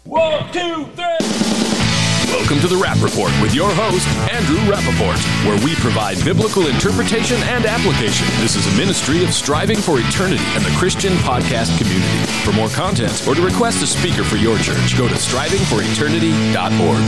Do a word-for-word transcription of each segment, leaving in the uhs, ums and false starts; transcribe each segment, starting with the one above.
One, two, three. Welcome to the Rap Report with your host, Andrew Rappaport, where we provide biblical interpretation and application. This is a ministry of Striving for Eternity and the Christian podcast community. For more content or to request a speaker for your church, go to striving for eternity dot org.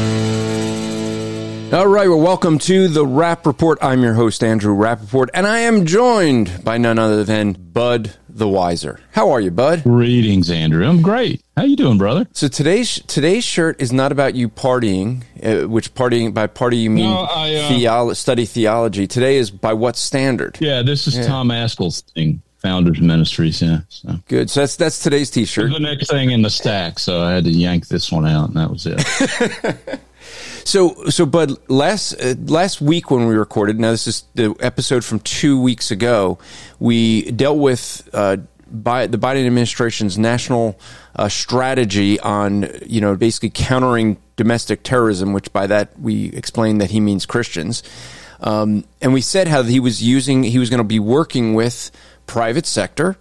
All right, well, welcome to the Rap Report. I'm your host, Andrew Rappaport, and I am joined by none other than Bud the Wiser. How are you, Bud? Greetings, Andrew. I'm great. How you doing, brother? So today's today's shirt is not about you partying, uh, which partying by party you mean no, I, uh, theolo- study theology. Today is by what standard? Yeah, this is yeah. Tom Askell's thing, Founders Ministries. Yeah, so. Good. So that's that's today's T-shirt. The next thing in the stack, so I had to yank this one out, and that was it. So, so, Bud, last uh, last week when we recorded, now this is the episode from two weeks ago, we dealt with uh, by the Biden administration's national uh, strategy on, you know, basically countering domestic terrorism, which by that we explained that he means Christians. Um, and we said how he was using, he was going to be working with private sector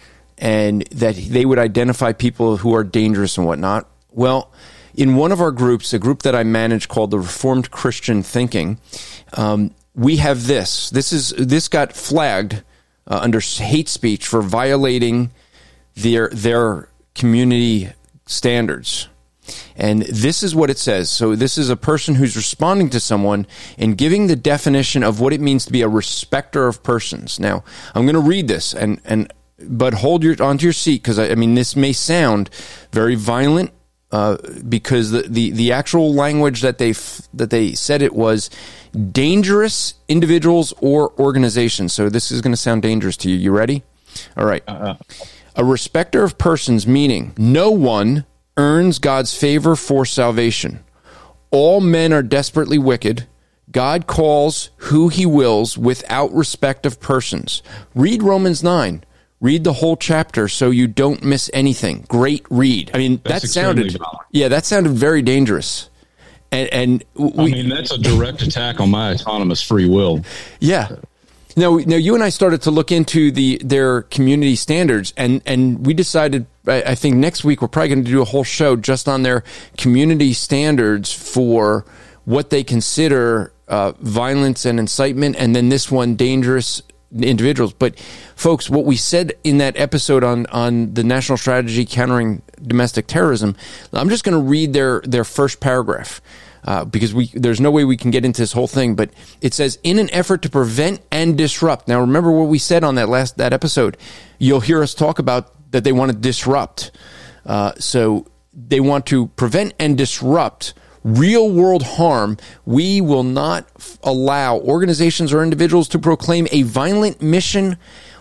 and that they would identify people who are dangerous and whatnot. Well, in one of our groups, a group that I manage called the Reformed Christian Thinking, um, we have this. This is this got flagged uh, under hate speech for violating their their community standards. And this is what it says. So this is a person who's responding to someone and giving the definition of what it means to be a respecter of persons. Now, I'm going to read this, and and but hold your onto your seat, because I, I mean this may sound very violent. Uh, because the, the, the actual language that they f- that they said it was dangerous individuals or organizations. So this is going to sound dangerous to you. You ready? All right. Uh-huh. A respecter of persons, meaning no one earns God's favor for salvation. All men are desperately wicked. God calls who he wills without respect of persons. Read Romans nine. Read the whole chapter so you don't miss anything. Great read. I mean, that's that sounded, violent. yeah, that sounded very dangerous. And, and we, I mean, that's a direct attack on my autonomous free will. Yeah. Now, now you and I started to look into the their community standards, and, and we decided, I, I think next week we're probably going to do a whole show just on their community standards for what they consider uh, violence and incitement, and then this one, dangerous individuals. But folks, what we said in that episode on on the national strategy countering domestic terrorism, I'm just going to read their their first paragraph uh, because we there's no way we can get into this whole thing. But it says, in an effort to prevent and disrupt. Now, remember what we said on that last that episode. You'll hear us talk about that they want to disrupt. Uh, so they want to prevent and disrupt real-world harm. We will not f- allow organizations or individuals to proclaim a violent mission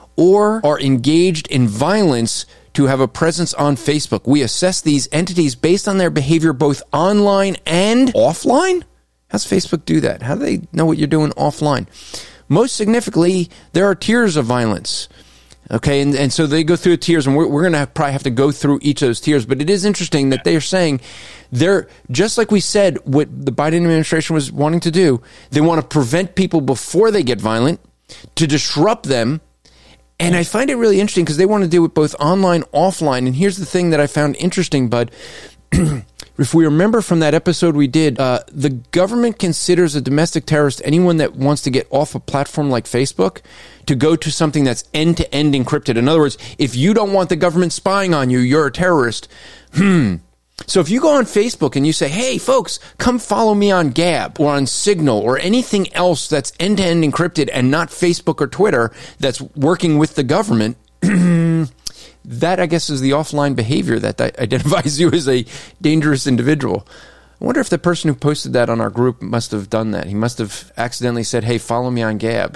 or are engaged in violence to have a presence on Facebook. We assess these entities based on their behavior both online and offline. How does Facebook do that? How do they know what you're doing offline? Most significantly, there are tiers of violence. Okay, and, and so they go through the tiers, and we're, we're going to probably have to go through each of those tiers. But it is interesting that they are saying they're, just like we said, what the Biden administration was wanting to do, they want to prevent people before they get violent, to disrupt them. And I find it really interesting because they want to do it both online, offline. And here's the thing that I found interesting, Bud. If we remember from that episode we did, uh, the government considers a domestic terrorist anyone that wants to get off a platform like Facebook to go to something that's end-to-end encrypted. In other words, if you don't want the government spying on you, you're a terrorist. Hmm. So if you go on Facebook and you say, hey, folks, come follow me on Gab or on Signal or anything else that's end-to-end encrypted and not Facebook or Twitter that's working with the government, that, I guess, is the offline behavior that identifies you as a dangerous individual. I wonder if the person who posted that on our group must have done that. He must have accidentally said, hey, follow me on Gab.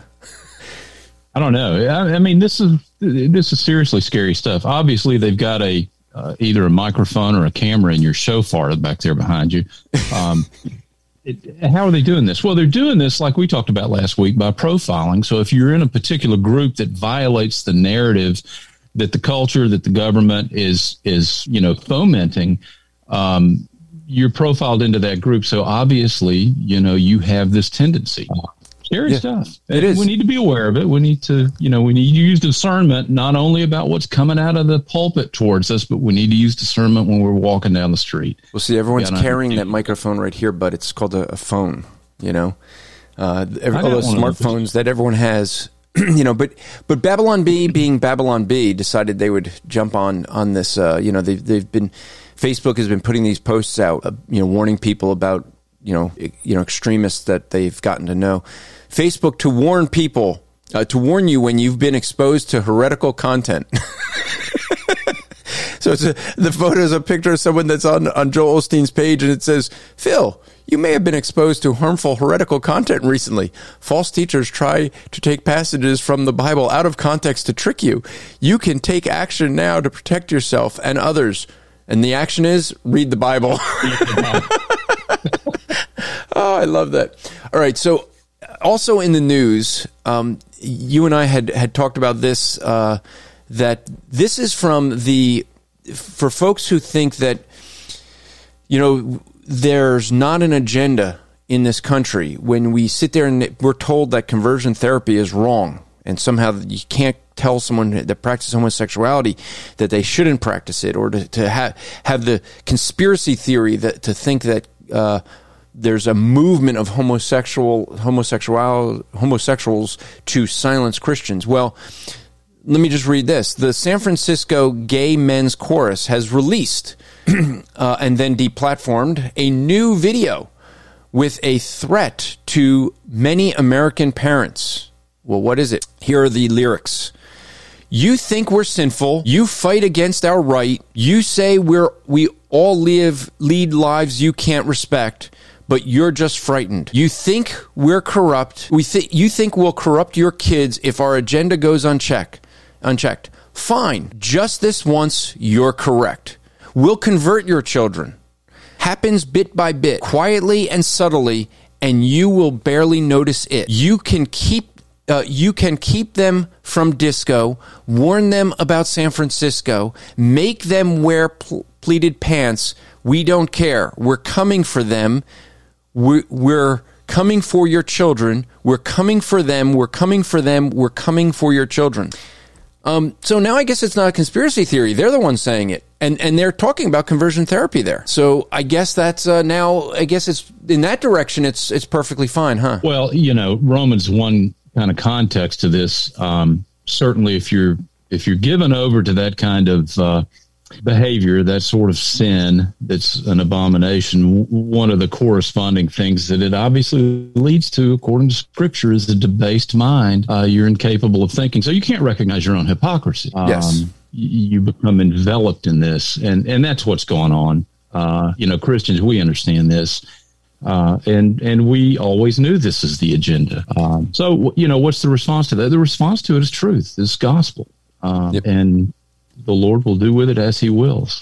I don't know. I, I mean, this is this is seriously scary stuff. Obviously, they've got a uh, either a microphone or a camera in your shofar back there behind you. Um, it, how are they doing this? Well, they're doing this, like we talked about last week, by profiling. So if you're in a particular group that violates the narrative that the culture, that the government is, is, you know, fomenting, um, you're profiled into that group. So obviously, you know, you have this tendency. Scary Yeah, stuff. it is. We need to be aware of it. We need to, you know, we need to use discernment not only about what's coming out of the pulpit towards us, but we need to use discernment when we're walking down the street. Well, see, everyone's Yeah, carrying that microphone right here, but it's called a, a phone, you know? Uh, every, I all got those one of those. smartphones that everyone has, you know, but but Babylon B, being Babylon B, decided they would jump on on this. Uh, you know, they've they've been Facebook has been putting these posts out, uh, you know, warning people about you know e- you know extremists that they've gotten to know. Facebook to warn people, uh, to warn you when you've been exposed to heretical content. So it's a, the photo is a picture of someone that's on, on Joel Osteen's page, and it says, Phil, you may have been exposed to harmful heretical content recently. False teachers try to take passages from the Bible out of context to trick you. You can take action now to protect yourself and others. And the action is read the Bible. Oh, I love that. All right. So also in the news, um, you and I had, had talked about this, uh, that this is from the, for folks who think that, you know, there's not an agenda in this country. When we sit there and we're told that conversion therapy is wrong, and somehow you can't tell someone that practices homosexuality that they shouldn't practice it, or to, to have have the conspiracy theory that to think that uh, there's a movement of homosexual homosexual homosexuals to silence Christians. Well, let me just read this. The San Francisco Gay Men's Chorus has released uh, and then deplatformed a new video with a threat to many American parents. Well, what is it? Here are the lyrics. You think we're sinful. You fight against our right. You say we're we all live lead lives you can't respect, but you're just frightened. You think we're corrupt. We think you think we'll corrupt your kids if our agenda goes unchecked. Unchecked. Fine. Just this once, you're correct. We'll convert your children. Happens bit by bit, quietly and subtly, and you will barely notice it. You can keep uh, you can keep them from disco, warn them about San Francisco, make them wear pl- pleated pants. We don't care. We're coming for them. We're, we're coming for your children. We're coming for them. We're coming for them. We're coming for your children. Um, so now I guess it's not a conspiracy theory. They're the ones saying it. And and they're talking about conversion therapy there. So I guess that's uh, now, I guess it's in that direction, it's it's perfectly fine, huh? Well, you know, Romans one kind of context to this. Um, certainly if you're if you're given over to that kind of uh, behavior, that sort of sin that's an abomination, one of the corresponding things that it obviously leads to, according to Scripture, is a debased mind. Uh, you're incapable of thinking. So you can't recognize your own hypocrisy. Yes. Um, you become enveloped in this, and, and that's what's going on. Uh, you know, Christians, we understand this, uh, and and we always knew this is the agenda. Um, so, you know, what's the response to that? The response to it is truth, is gospel, uh, yep. and the Lord will do with it as He wills.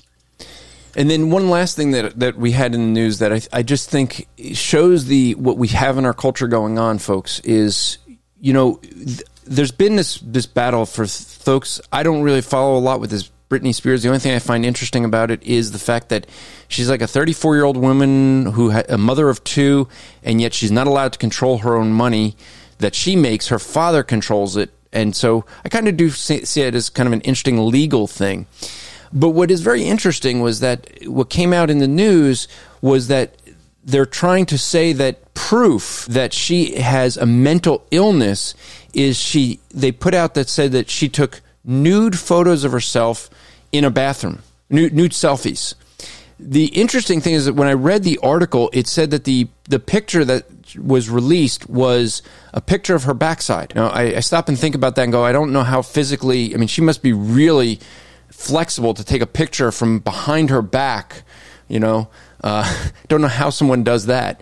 And then one last thing that that we had in the news that I, I just think shows the what we have in our culture going on, folks, is, you know, th- there's been this this battle for th- folks. I don't really follow a lot with this Britney Spears. The only thing I find interesting about it is the fact that she's like a thirty-four-year-old woman who ha- a mother of two, and yet she's not allowed to control her own money that she makes. Her father controls it. And so I kind of do see, see it as kind of an interesting legal thing. But what is very interesting was that what came out in the news was that they're trying to say that proof that she has a mental illness is she, they put out that said that she took nude photos of herself in a bathroom, nude, nude selfies. The interesting thing is that when I read the article, it said that the, the picture that was released was a picture of her backside. Now, I, I stop and think about that and go, I don't know how physically, I mean, she must be really flexible to take a picture from behind her back, you know. Uh, don't know how someone does that.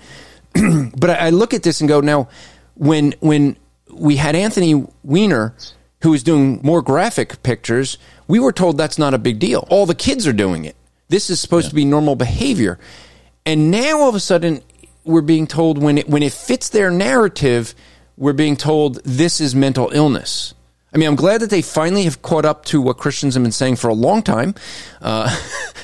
But I, I look at this and go, now, when when we had Anthony Weiner, who was doing more graphic pictures, we were told that's not a big deal. All the kids are doing it. This is supposed yeah. to be normal behavior. And now all of a sudden, we're being told when it when it fits their narrative, we're being told this is mental illness. I mean, I'm glad that they finally have caught up to what Christians have been saying for a long time, uh,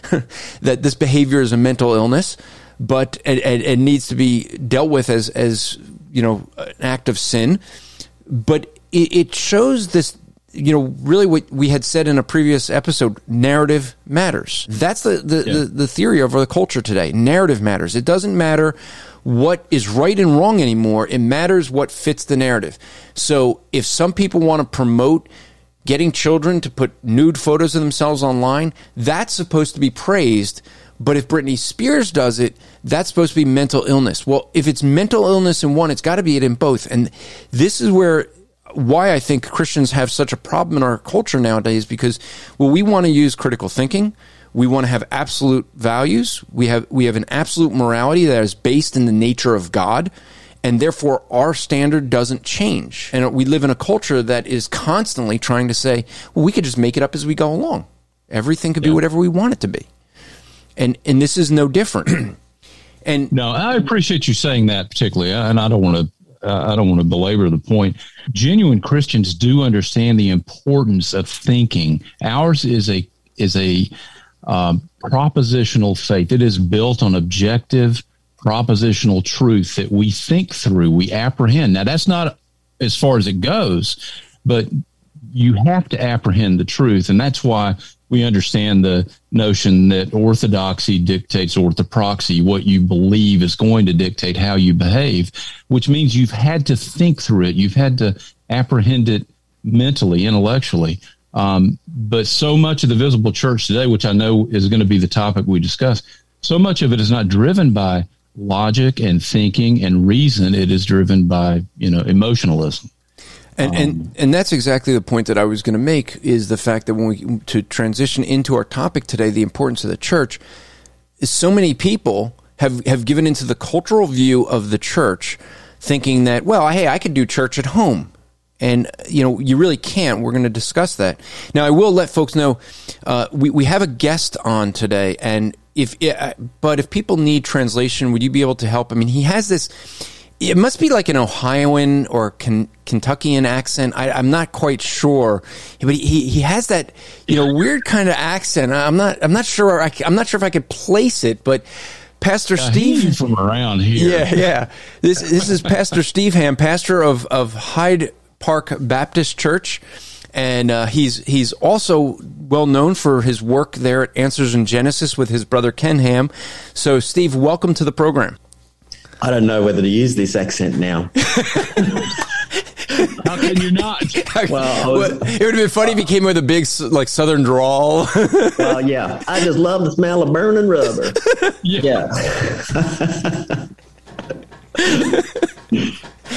that this behavior is a mental illness, but it, it, it needs to be dealt with as as you know, an act of sin, but it, it shows this, you know, really what we had said in a previous episode, narrative matters. That's the, the, yeah. the, the theory of the culture today. Narrative matters. It doesn't matter what is right and wrong anymore. It matters what fits the narrative. So if some people want to promote getting children to put nude photos of themselves online, that's supposed to be praised. But if Britney Spears does it, that's supposed to be mental illness. Well, if it's mental illness in one, it's got to be it in both. And this is where why I think Christians have such a problem in our culture nowadays, because well, we want to use critical thinking. We want to have absolute values. We have we have an absolute morality that is based in the nature of God, and therefore our standard doesn't change. And we live in a culture that is constantly trying to say, well, we could just make it up as we go along. Everything could be yeah. whatever we want it to be. And and this is no different. And no, I appreciate you saying that particularly, and I don't want to uh, I don't want to belabor the point. Genuine Christians do understand the importance of thinking. Ours is a is a um, propositional faith. It is built on objective propositional truth that we think through, we apprehend. Now, that's not as far as it goes, but you have to apprehend the truth, and that's why we understand the notion that orthodoxy dictates orthopraxy. What you believe is going to dictate how you behave, which means you've had to think through it. You've had to apprehend it mentally, intellectually. Um, but so much of the visible church today, which I know is going to be the topic we discuss, so much of it is not driven by logic and thinking and reason. It is driven by, you know, emotionalism. And, and and that's exactly the point that I was going to make, is the fact that when we to transition into our topic today, the importance of the church, is so many people have, have given into the cultural view of the church, thinking that, well, hey, I could do church at home. And, you know, you really can't. We're going to discuss that. Now, I will let folks know, uh, we, we have a guest on today, and if, uh, but if people need translation, would you be able to help? I mean, he has this, it must be like an Ohioan or Ken, Kentuckian accent. I, I'm not quite sure, but he, he has that, you know, weird kind of accent. I'm not, I'm not sure, I, I'm not sure if I could place it, but Pastor uh, Steve he's from around here. Yeah, yeah. This, this is Pastor Steve Ham, pastor of, of Hyde Park Baptist Church, and uh, he's he's also well known for his work there at Answers in Genesis with his brother Ken Ham. So, Steve, welcome to the program. I don't know whether to use this accent now. How can you not? Well, was, it would have been funny if he came with a big like Southern drawl. Well, yeah, I just love the smell of burning rubber. Yeah. yeah.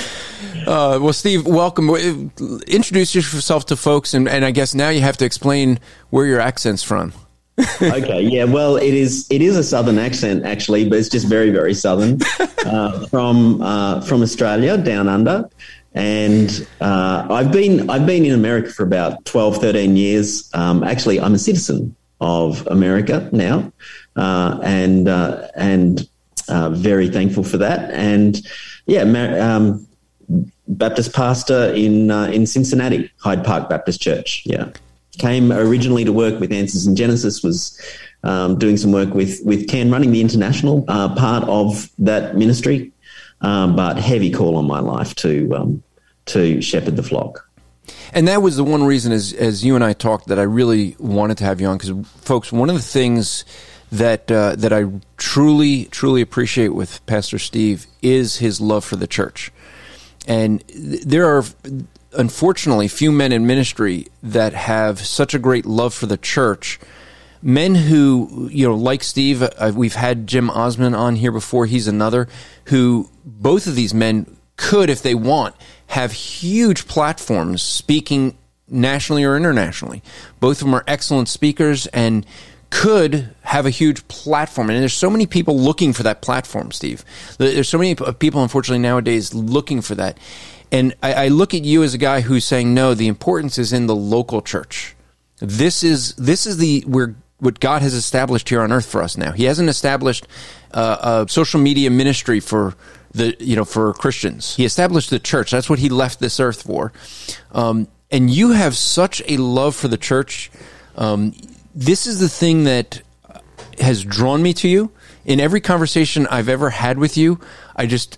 Uh, well, Steve, welcome. Introduce yourself to folks, and, and I guess now you have to explain where your accent's from. Okay, yeah, well, it is it is a Southern accent, actually, but it's just very, very Southern, uh, from uh, from Australia, down under. And uh, I've been I've been in America for about twelve, thirteen years. Um, actually, I'm a citizen of America now, uh, and uh, and uh, very thankful for that. And yeah, um, Baptist pastor in uh, in Cincinnati, Hyde Park Baptist Church. Yeah, came originally to work with Answers in Genesis. Was um, doing some work with with Ken, running the international uh, part of that ministry. Um, but heavy call on my life to um, to shepherd the flock. And that was the one reason, as as you and I talked, that I really wanted to have you on, because, folks, one of the things that uh, that I truly, truly appreciate with Pastor Steve is his love for the church. And th- there are, unfortunately, few men in ministry that have such a great love for the church. Men who, you know, like Steve, uh, we've had Jim Osman on here before. He's another who, both of these men could, if they want, have huge platforms speaking nationally or internationally. Both of them are excellent speakers and could have a huge platform. And there's so many people looking for that platform, Steve. There's so many people, unfortunately, nowadays looking for that. And I, I look at you as a guy who's saying, no, the importance is in the local church. This is this is the where what God has established here on earth for us now. He hasn't established uh, a social media ministry for the you know for Christians. He established the church. That's what he left this earth for. Um, and you have such a love for the church. Um, this is the thing that has drawn me to you. In every conversation I've ever had with you, I just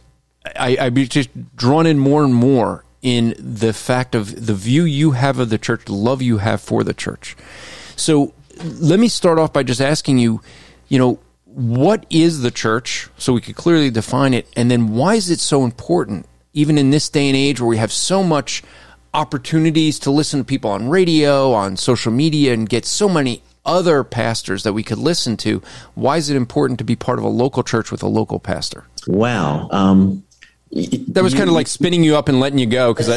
I, I'd be just drawn in more and more in the fact of the view you have of the church, the love you have for the church. So let me start off by just asking you, you know, what is the church, so we could clearly define it, and then why is it so important, even in this day and age where we have so much opportunities to listen to people on radio, on social media, and get so many other pastors that we could listen to? Why is it important to be part of a local church with a local pastor? Wow. Um, that was you, kind of like spinning you up and letting you go, because I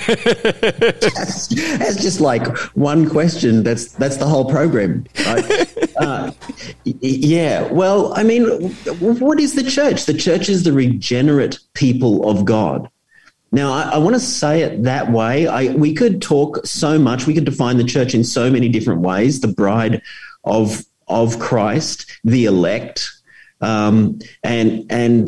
that's, that's just like one question. That's that's the whole program. Right? uh, yeah. Well, I mean, what is the church? The church is the regenerate people of God. Now, I, I want to say it that way. I, we could talk so much. We could define the church in so many different ways. The bride of of Christ, the elect, um, and and.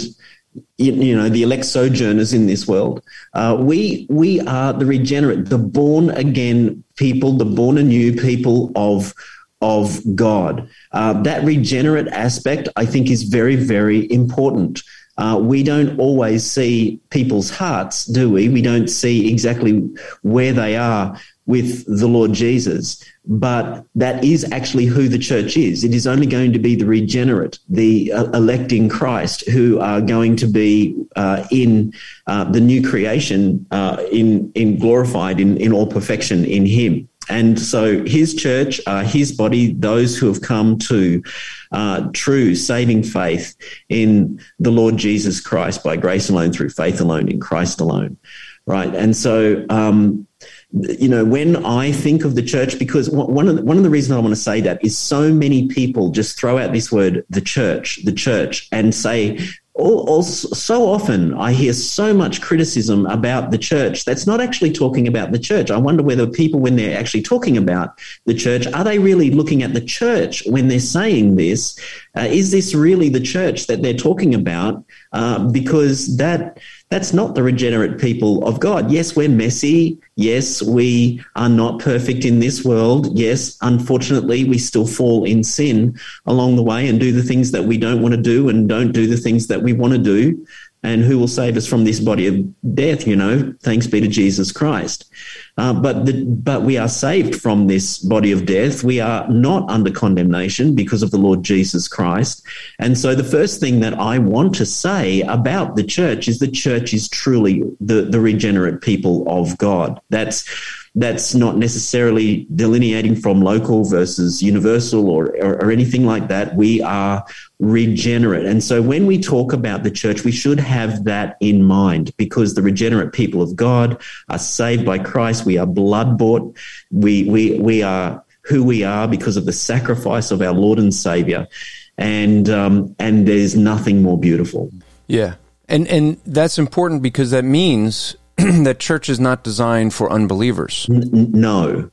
You know, the elect sojourners in this world. Uh, we we are the regenerate, the born again people, the born anew people of of God. Uh, that regenerate aspect, I think, is very, very important. Uh, we don't always see people's hearts, do we? We don't see exactly where they are with the Lord Jesus, but that is actually who the church is. It is only going to be the regenerate, the uh, electing Christ, who are going to be uh, in uh, the new creation, uh, in in glorified in, in all perfection in Him. And so His church, uh, His body, those who have come to uh, true saving faith in the Lord Jesus Christ by grace alone, through faith alone, in Christ alone, right? And so, um, you know, when I think of the church, because one of the, one of the reasons I want to say that is so many people just throw out this word, the church, the church, and say, all, all, so often I hear so much criticism about the church that's not actually talking about the church. I wonder whether people, when they're actually talking about the church, are they really looking at the church when they're saying this? Uh, is this really the church that they're talking about? Uh, because that... That's not the regenerate people of God. Yes, we're messy. Yes, we are not perfect in this world. Yes, unfortunately, we still fall in sin along the way and do the things that we don't want to do and don't do the things that we want to do. And who will save us from this body of death? You know, thanks be to Jesus Christ. Uh, but the, but we are saved from this body of death. We are not under condemnation because of the Lord Jesus Christ. And so the first thing that I want to say about the church is the church is truly the, the regenerate people of God. That's That's not necessarily delineating from local versus universal or, or, or anything like that. We are regenerate. And so when we talk about the church, we should have that in mind, because the regenerate people of God are saved by Christ. We are blood bought. We, we, we are who we are because of the sacrifice of our Lord and Savior. And, um, and there's nothing more beautiful. Yeah. And, and that's important, because that means that church is not designed for unbelievers. N- no,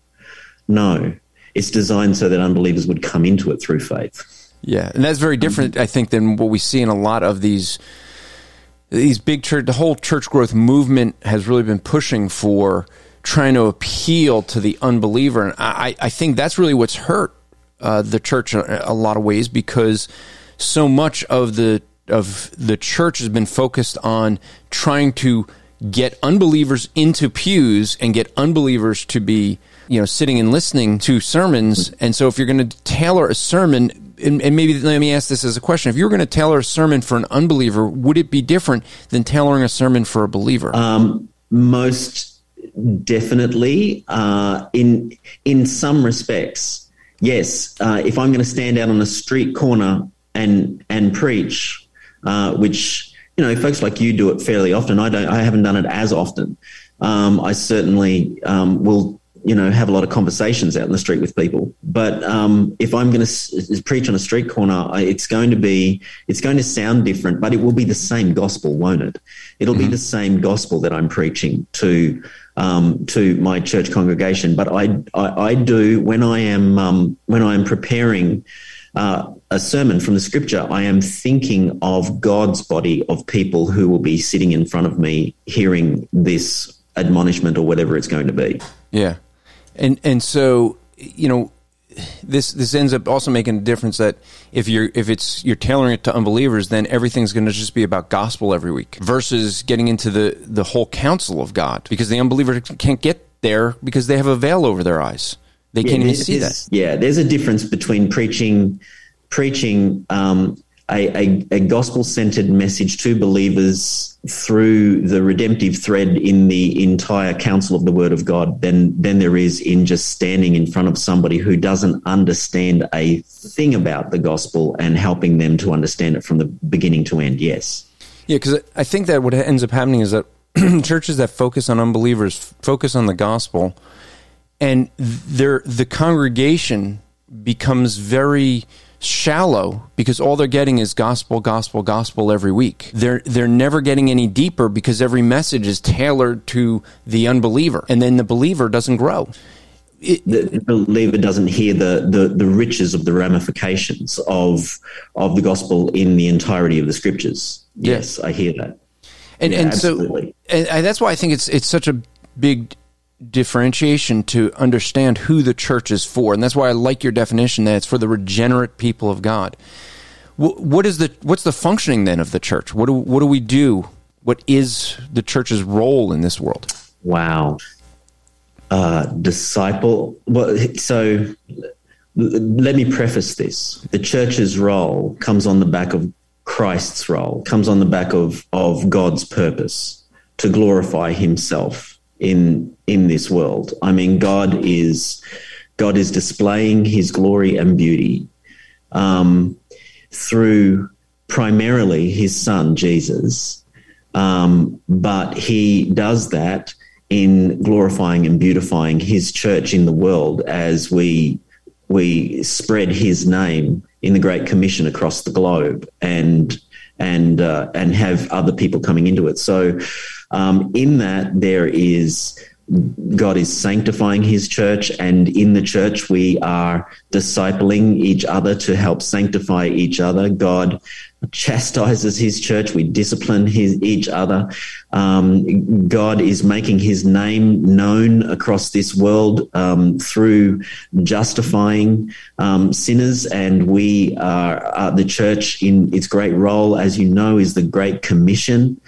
no. It's designed so that unbelievers would come into it through faith. Yeah, and that's very different, I think, than what we see in a lot of these these big church. The whole church growth movement has really been pushing for trying to appeal to the unbeliever, and I, I think that's really what's hurt uh, the church in a lot of ways, because so much of the of the church has been focused on trying to get unbelievers into pews and get unbelievers to be, you know, sitting and listening to sermons. And so if you're going to tailor a sermon, and, and maybe let me ask this as a question, if you were going to tailor a sermon for an unbeliever, would it be different than tailoring a sermon for a believer? Um, most definitely. Uh, in in some respects, yes. Uh, if I'm going to stand out on a street corner and and preach, uh, which, you know, folks like you do it fairly often. I don't. I haven't done it as often. Um, I certainly um, will, you know, have a lot of conversations out in the street with people. But um, if I'm going to s- preach on a street corner, it's going to be, it's going to sound different, but it will be the same gospel, won't it? It'll mm-hmm. be the same gospel that I'm preaching to um, to my church congregation. But I, I, I do when I am um, when I am preparing Uh, a sermon from the scripture, I am thinking of God's body of people who will be sitting in front of me hearing this admonishment or whatever it's going to be. Yeah. And and so, you know, this this ends up also making a difference that if you're if it's you're tailoring it to unbelievers, then everything's going to just be about gospel every week versus getting into the the whole counsel of God, because the unbeliever can't get there because they have a veil over their eyes. They yeah, can't even see that. Yeah, there's a difference between preaching preaching um, a, a, a gospel-centered message to believers through the redemptive thread in the entire counsel of the Word of God than, than there is in just standing in front of somebody who doesn't understand a thing about the gospel and helping them to understand it from the beginning to end, yes. Yeah, because I think that what ends up happening is that churches that focus on unbelievers focus on the gospel, and their the congregation becomes very shallow because all they're getting is gospel, gospel, gospel every week. They're they're never getting any deeper because every message is tailored to the unbeliever, and then the believer doesn't grow. It, the believer doesn't hear the, the, the riches of the ramifications of of the gospel in the entirety of the scriptures. Yes, yes, I hear that. And yeah, and absolutely. so and, and that's why I think it's it's such a big differentiation to understand who the church is for, and that's why I like your definition that it's for the regenerate people of God. What, what is the what's the functioning then of the church? What do what do we do? What is the church's role in this world? Wow, uh, disciple. Well, so let me preface this: the church's role comes on the back of Christ's role, comes on the back of of God's purpose to glorify Himself in in this world. I mean, God is God is displaying His glory and beauty um, through primarily His Son Jesus, um, but He does that in glorifying and beautifying His church in the world as we we spread His name in the Great Commission across the globe and and uh, and have other people coming into it. So. Um, in that, there is God is sanctifying His church, and in the church we are discipling each other to help sanctify each other. God chastises His church. We discipline his, each other. Um, God is making His name known across this world um, through justifying um, sinners, and we are uh, the church in its great role, as you know, is the Great Commission.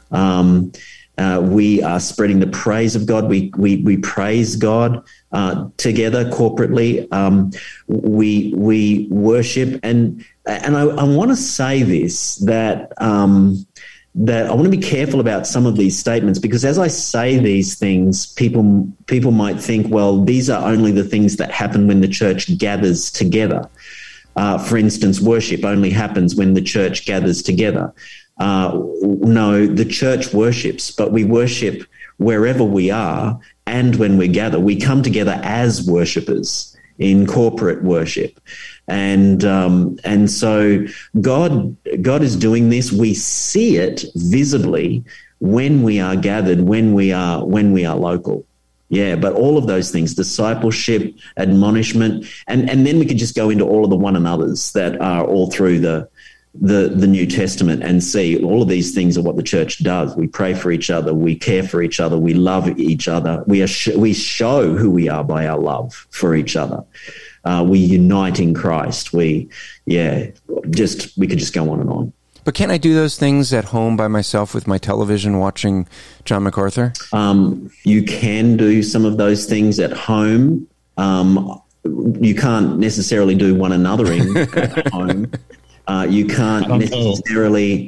Um, uh, we are spreading the praise of God. We we we praise God uh, together corporately. Um, we we worship, and and I, I want to say this that um, that I want to be careful about some of these statements, because as I say these things, people people might think, well, these are only the things that happen when the church gathers together. Uh, for instance, worship only happens when the church gathers together. Uh, no, the church worships, but we worship wherever we are and when we gather. We come together as worshipers in corporate worship. And um, and so God God is doing this. We see it visibly when we are gathered, when we are when we are local. Yeah, but all of those things, discipleship, admonishment, and, and then we could just go into all of the one another's that are all through the the the New Testament and see all of these things are what the church does. We pray for each other. We care for each other. We love each other. We are sh- we show who we are by our love for each other. Uh, we unite in Christ. We, yeah, just we could just go on and on. But can't I do those things at home by myself with my television watching John MacArthur? Um, you can do some of those things at home. Um, you can't necessarily do one anothering at home. Uh, you can't necessarily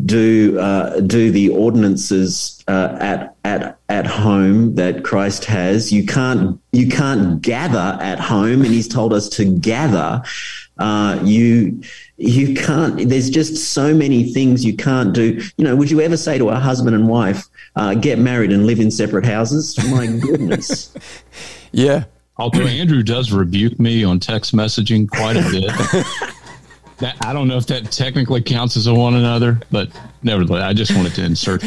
do uh, do the ordinances uh, at at at home that Christ has. You can't you can't gather at home, and He's told us to gather. Uh, you you can't. There's just so many things you can't do. You know, would you ever say to a husband and wife, uh, "Get married and live in separate houses"? My goodness. Yeah. Although Andrew does rebuke me on text messaging quite a bit. That, I don't know if that technically counts as a one another, but nevertheless, I just wanted to insert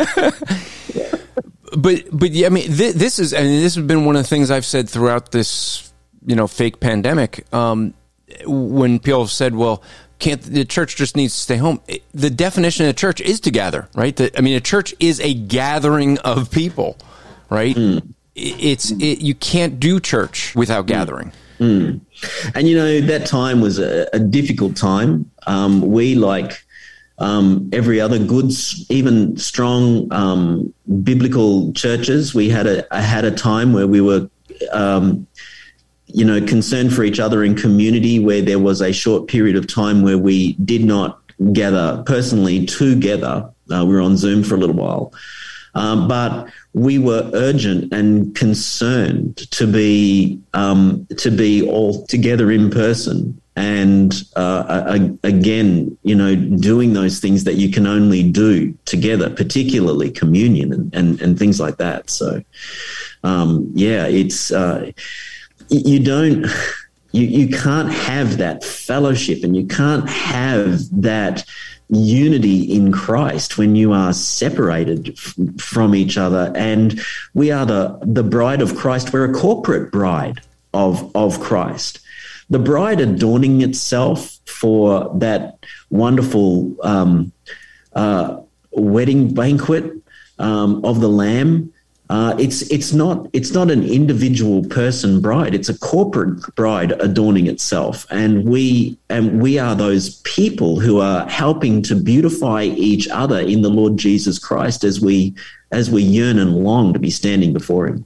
that. But, but yeah, I mean, th- this is, I mean, this has been one of the things I've said throughout this, you know, fake pandemic. Um, when people have said, well, can't the church just needs to stay home? It, the definition of the church is to gather, right? The, I mean, a church is a gathering of people, right? Mm. It, it's, it, you can't do church without gathering. Mm. And, you know, that time was a, a difficult time. Um, we, like um, every other good, even strong um, biblical churches, we had a, a had a time where we were, um, you know, concerned for each other in community, where there was a short period of time where we did not gather personally together. Uh, we were on Zoom for a little while. Um, but we were urgent and concerned to be um, to be all together in person, and uh, again, you know, doing those things that you can only do together, particularly communion and, and, and things like that. So, um, yeah, it's uh, you don't you you can't have that fellowship, and you can't have that unity in Christ when you are separated f- from each other. And we are the, the bride of Christ. We're a corporate bride of, of Christ. The bride adorning itself for that wonderful um, uh, wedding banquet um, of the Lamb. Uh, it's it's not it's not an individual person bride. It's a corporate bride adorning itself, and we and we are those people who are helping to beautify each other in the Lord Jesus Christ as we as we yearn and long to be standing before Him.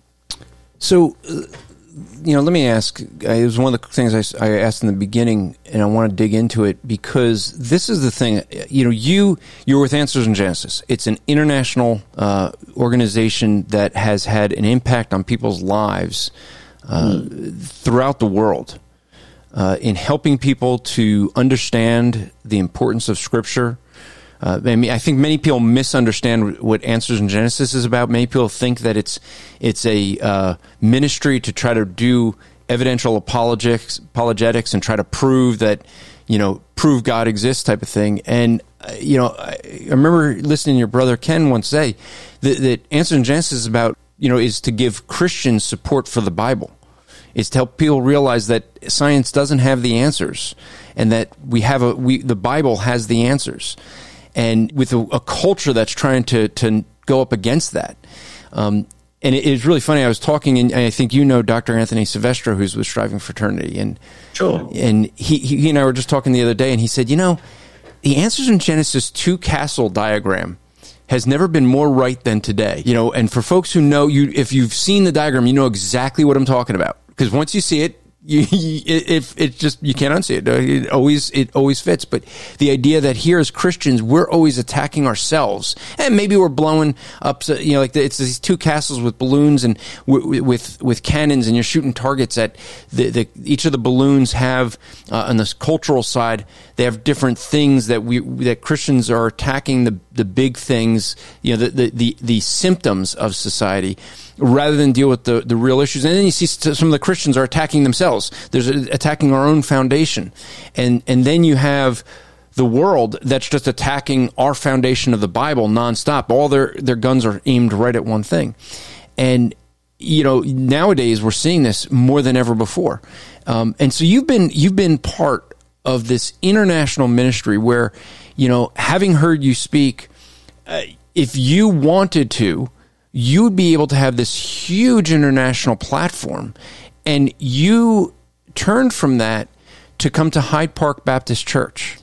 So, uh, you know, let me ask. It was one of the things I, I asked in the beginning, and I want to dig into it because this is the thing. You know, you you're with Answers in Genesis. It's an international uh, organization that has had an impact on people's lives uh, mm. throughout the world uh, in helping people to understand the importance of Scripture. Uh, I mean, I think many people misunderstand what Answers in Genesis is about. Many people think that it's it's a uh, ministry to try to do evidential apologetics, apologetics, and try to prove that, you know, prove God exists type of thing. And uh, you know, I, I remember listening to your brother Ken once say that, that Answers in Genesis is about, you know, is to give Christians support for the Bible. Is to help people realize that science doesn't have the answers, and that we have a we the Bible has the answers. And with a, a culture that's trying to, to go up against that. Um, and it, it's really funny. I was talking, and I think you know Doctor Anthony Silvestro, who's with Striving Fraternity. And, sure. And he, he and I were just talking the other day, and he said, you know, the Answers in Genesis two-castle diagram has never been more right than today. You know, and for folks who know, you, if you've seen the diagram, you know exactly what I'm talking about. Because once you see it, You, it, it, it just, you can't unsee it. It always, it always fits. But the idea that here as Christians, we're always attacking ourselves, and maybe we're blowing up, you know, like the, it's these two castles with balloons and w- with, with cannons, and you're shooting targets at the, the each of the balloons have, uh, on this cultural side, they have different things that we, that Christians are attacking the, the big things, you know, the, the, the, the symptoms of society, rather than deal with the, the real issues. And then you see some of the Christians are attacking themselves. There's a, attacking our own foundation. And and then you have the world that's just attacking our foundation of the Bible nonstop. All their, their guns are aimed right at one thing. And, you know, nowadays we're seeing this more than ever before. Um, and so you've been you've been part of this international ministry where, you know, having heard you speak, uh, if you wanted to, you would be able to have this huge international platform, and you turned from that to come to Hyde Park Baptist Church.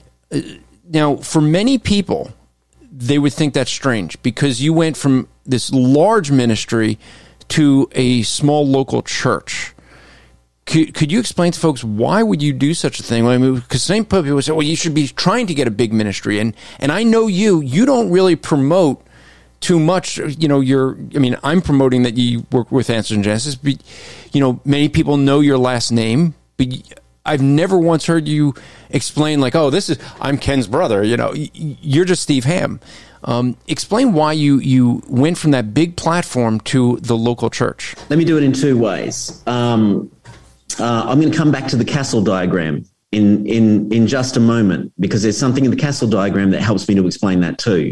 Now, for many people, they would think that's strange because you went from this large ministry to a small local church. Could, could you explain to folks why would you do such a thing? I mean, because some people would say, well, you should be trying to get a big ministry. And, and I know you, you don't really promote too much, you know, you're, I mean, I'm promoting that you work with Answers in Genesis, but, you know, many people know your last name, but I've never once heard you explain like, oh, this is, I'm Ken's brother, you know, you're just Steve Ham. Um, explain why you, you went from that big platform to the local church. Let me do it in two ways. Um, uh, I'm going to come back to the castle diagram in, in, in just a moment, because there's something in the castle diagram that helps me to explain that too.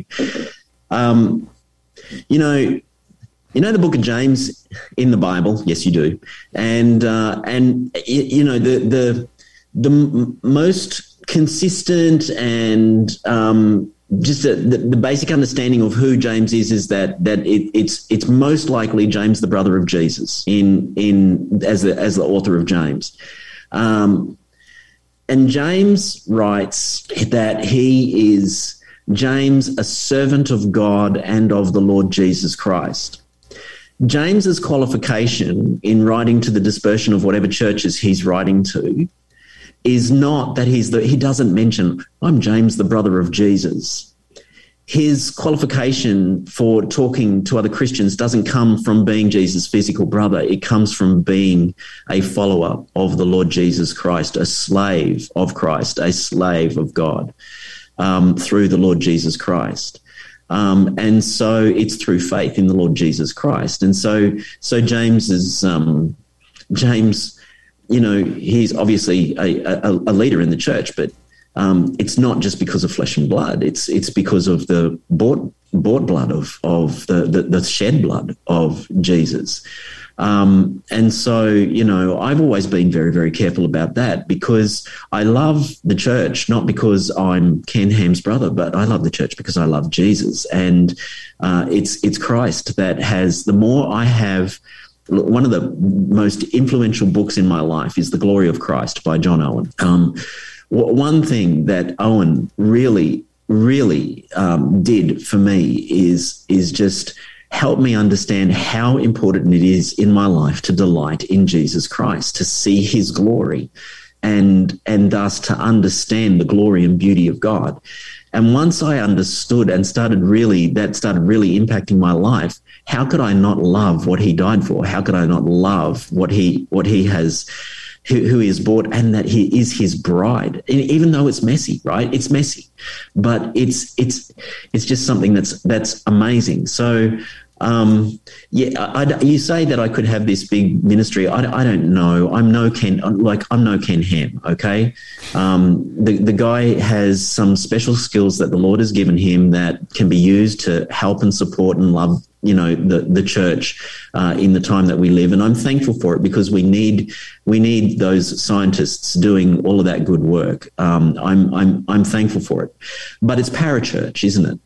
Um, You know, you know the book of James in the Bible. Yes, you do. And uh, and you know the the the most consistent and um, just the, the, the basic understanding of who James is is that that it, it's it's most likely James, the brother of Jesus, in in as the as the author of James. Um, and James writes that he is, James, a servant of God and of the Lord Jesus Christ. James's qualification in writing to the dispersion of whatever churches he's writing to is not that he's the, he doesn't mention, I'm James, the brother of Jesus. His qualification for talking to other Christians doesn't come from being Jesus' physical brother. It comes from being a follower of the Lord Jesus Christ, a slave of Christ, a slave of God um, through the Lord Jesus Christ. Um, and so it's through faith in the Lord Jesus Christ. And so, so James is, um, James, you know, he's obviously a, a, a leader in the church, but Um, it's not just because of flesh and blood. It's it's because of the bought bought blood of of the the, the shed blood of Jesus. Um, and so, you know, I've always been very, very careful about that because I love the church, not because I'm Ken Ham's brother, but I love the church because I love Jesus. And uh, it's it's Christ that has, the more I have, one of the most influential books in my life is The Glory of Christ by John Owen. Um One thing that Owen really, really um, did for me is is just help me understand how important it is in my life to delight in Jesus Christ, to see his glory, and and thus to understand the glory and beauty of God. And once I understood and started really, that started really impacting my life, how could I not love what he died for? How could I not love what he what he has Who, who he has bought, and that he is his bride, even though it's messy, right? It's messy, but it's it's it's just something that's that's amazing. So, um, yeah, I, I, you say that I could have this big ministry. I, I don't know. I'm no Ken, like I'm no Ken Ham. Okay, um, the the guy has some special skills that the Lord has given him that can be used to help and support and love, you know, the the church uh, in the time that we live, and I'm thankful for it because we need we need those scientists doing all of that good work. Um, I'm I'm I'm thankful for it, but it's parachurch, isn't it?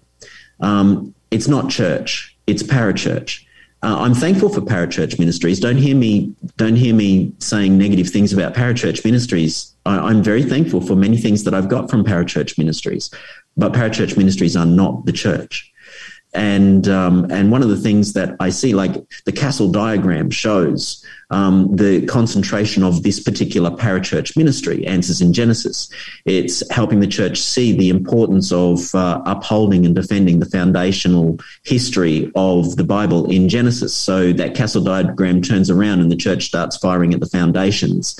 Um, it's not church; it's parachurch. Uh, I'm thankful for parachurch ministries. Don't hear me don't hear me saying negative things about parachurch ministries. I, I'm very thankful for many things that I've got from parachurch ministries, but parachurch ministries are not the church. And um, and one of the things that I see, like the Castle diagram shows um, the concentration of this particular parachurch ministry, Answers in Genesis. It's helping the church see the importance of uh, upholding and defending the foundational history of the Bible in Genesis. So that Castle diagram turns around and the church starts firing at the foundations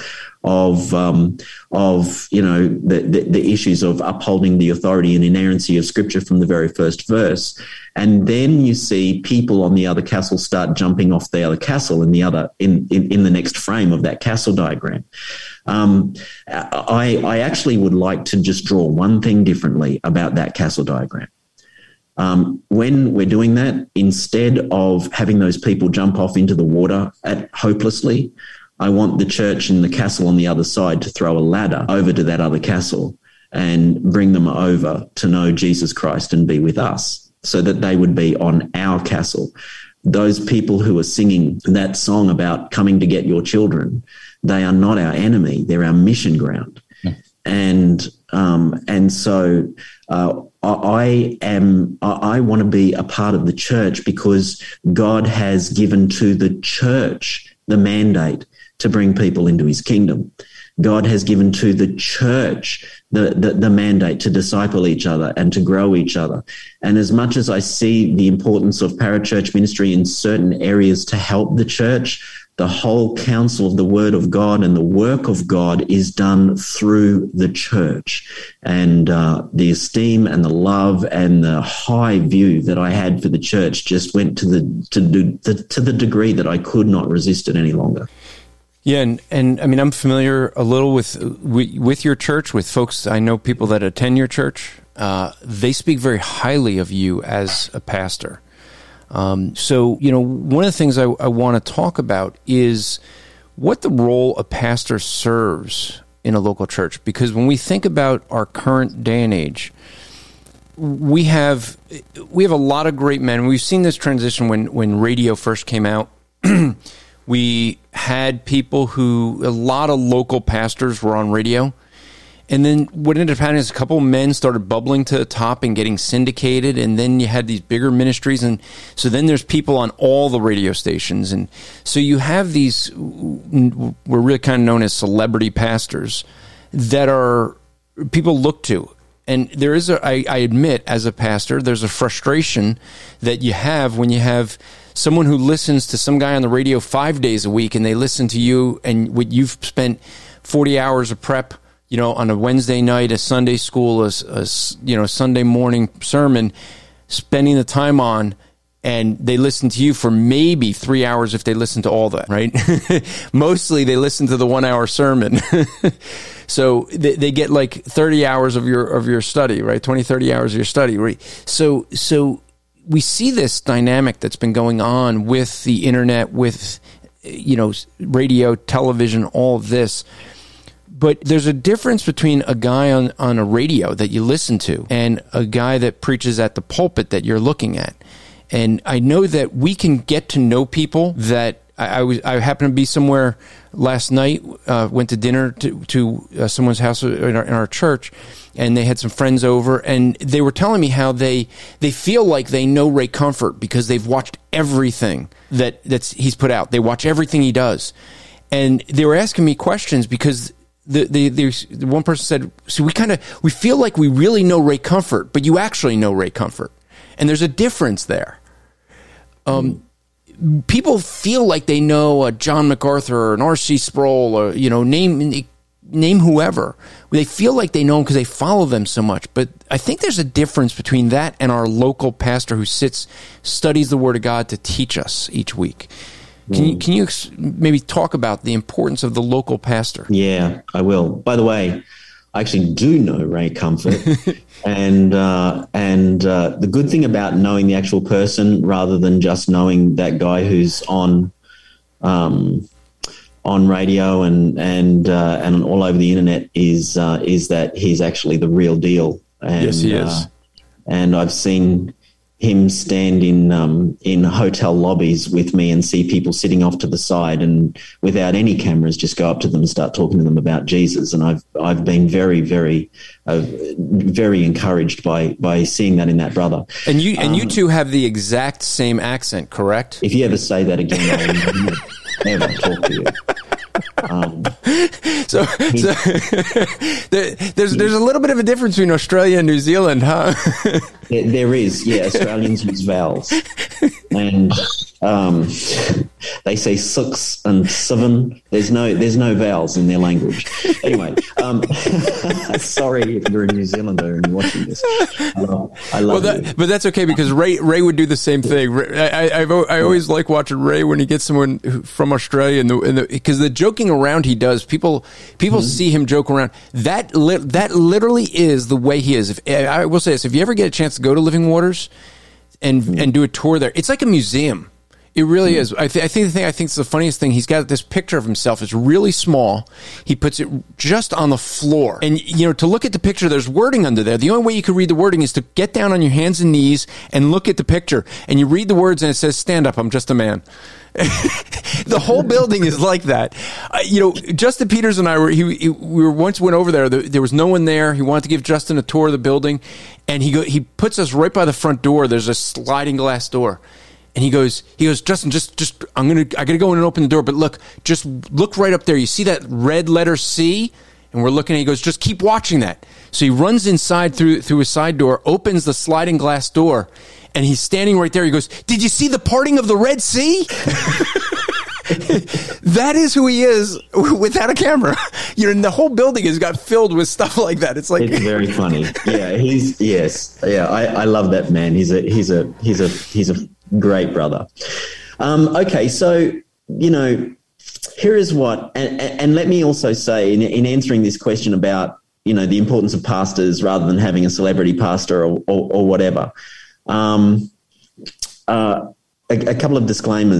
of um, of you know the, the the issues of upholding the authority and inerrancy of Scripture from the very first verse. And then you see people on the other castle start jumping off the other castle in the other in, in, in the next frame of that castle diagram. Um, I, I actually would like to just draw one thing differently about that castle diagram. Um, when we're doing that, instead of having those people jump off into the water at hopelessly, I want the church and the castle on the other side to throw a ladder over to that other castle and bring them over to know Jesus Christ and be with us, so that they would be on our castle. Those people who are singing that song about coming to get your children, they are not our enemy. They're our mission ground. Yeah. And um, and so uh, I am. I want to be a part of the church because God has given to the church the mandate to bring people into his kingdom. God has given to the church the, the, the mandate to disciple each other and to grow each other. And as much as I see the importance of parachurch ministry in certain areas to help the church, the whole counsel of the word of God and the work of God is done through the church. And uh, the esteem and the love and the high view that I had for the church just went to the to the, to the degree that I could not resist it any longer. Yeah, and, and I mean, I'm familiar a little with with your church, with folks. I know people that attend your church. Uh, they speak very highly of you as a pastor. Um, so, you know, one of the things I, I want to talk about is what the role a pastor serves in a local church. Because when we think about our current day and age, we have we have a lot of great men. We've seen this transition when, when radio first came out. We had people who, a lot of local pastors were on radio. And then what ended up happening is a couple of men started bubbling to the top and getting syndicated. And then you had these bigger ministries. And so then there's people on all the radio stations. And so you have these, we're really kind of known as celebrity pastors that are people look to. And there is a, I, I admit, as a pastor, there's a frustration that you have when you have someone who listens to some guy on the radio five days a week and they listen to you and what you've spent forty hours of prep, you know, on a Wednesday night, a Sunday school, a, a you know, Sunday morning sermon, spending the time on, and they listen to you for maybe three hours if they listen to all that, right? Mostly they listen to the one hour sermon. So they, they get like thirty hours of your, of your study, right? twenty, thirty hours of your study, right? So, so we see this dynamic that's been going on with the internet, with, you know, radio, television, all of this. But there's a difference between a guy on, on a radio that you listen to and a guy that preaches at the pulpit that you're looking at. And I know that we can get to know people that I, I was, I happened to be somewhere last night, uh, went to dinner to, to uh, someone's house in our, in our church, and they had some friends over, and they were telling me how they, they feel like they know Ray Comfort because they've watched everything that that's he's put out. They watch everything he does. And they were asking me questions because The, the, the one person said, so we kind of, we feel like we really know Ray Comfort, but you actually know Ray Comfort. And there's a difference there. Um, mm. People feel like they know a John MacArthur or an R C Sproul or, you know, name, name whoever. They feel like they know them because they follow them so much. But I think there's a difference between that and our local pastor who sits, studies the Word of God to teach us each week. Can you, can you maybe talk about the importance of the local pastor? Yeah, I will. By the way, I actually do know Ray Comfort. and uh, and uh, the good thing about knowing the actual person rather than just knowing that guy who's on um, on radio and and uh, and all over the internet is uh, is that he's actually the real deal. And, yes, he is. Uh, and I've seen him stand in um, in hotel lobbies with me and see people sitting off to the side and without any cameras just go up to them and start talking to them about Jesus. And I've I've been very very uh, very encouraged by by seeing that in that brother. And you and um, you two have the exact same accent, correct? If you ever say that again, I'll never, never talk to you. Um, so, so there, there's there's a little bit of a difference between Australia and New Zealand, huh? there, there is, yeah. Australians use vowels, and um, they say six and seven. There's no there's no vowels in their language. Anyway, um, sorry if you're a New Zealander and you're watching this. I love, I love well, that, but that's okay because Ray Ray would do the same thing. I I, I've, I always like watching Ray when he gets someone from Australia, and the because the, the joking around he does, people people mm-hmm. see him joke around. That li- that literally is the way he is. If I will say this, if you ever get a chance to go to Living Waters and mm-hmm. and do a tour there, it's like a museum. It really is. I, th- I think the thing I think is the funniest thing. He's got this picture of himself. It's really small. He puts it just on the floor, and you know to look at the picture. There's wording under there. The only way you can read the wording is to get down on your hands and knees and look at the picture. And you read the words, and it says, "Stand up. I'm just a man." The whole building is like that. Uh, you know, Justin Peters and I were. He, he we were once went over there. there. There was no one there. He wanted to give Justin a tour of the building, and he go. He puts us right by the front door. There's a sliding glass door. And he goes, he goes, Justin, just, just, I'm going to, I got to go in and open the door. But look, just look right up there. You see that red letter C? And we're looking, and he goes, just keep watching that. So he runs inside through, through his side door, opens the sliding glass door, and he's standing right there. He goes, did you see the parting of the Red Sea? That is who he is without a camera. You know, and the whole building has got filled with stuff like that. It's like, it's very funny. Yeah. He's, yes. Yeah. I, I love that man. He's a, he's a, he's a, he's a, great brother. Um, okay, so, you know, here is what, and, and let me also say in, in answering this question about, you know, the importance of pastors rather than having a celebrity pastor or, or, or whatever, um, uh, a, a couple of disclaimers.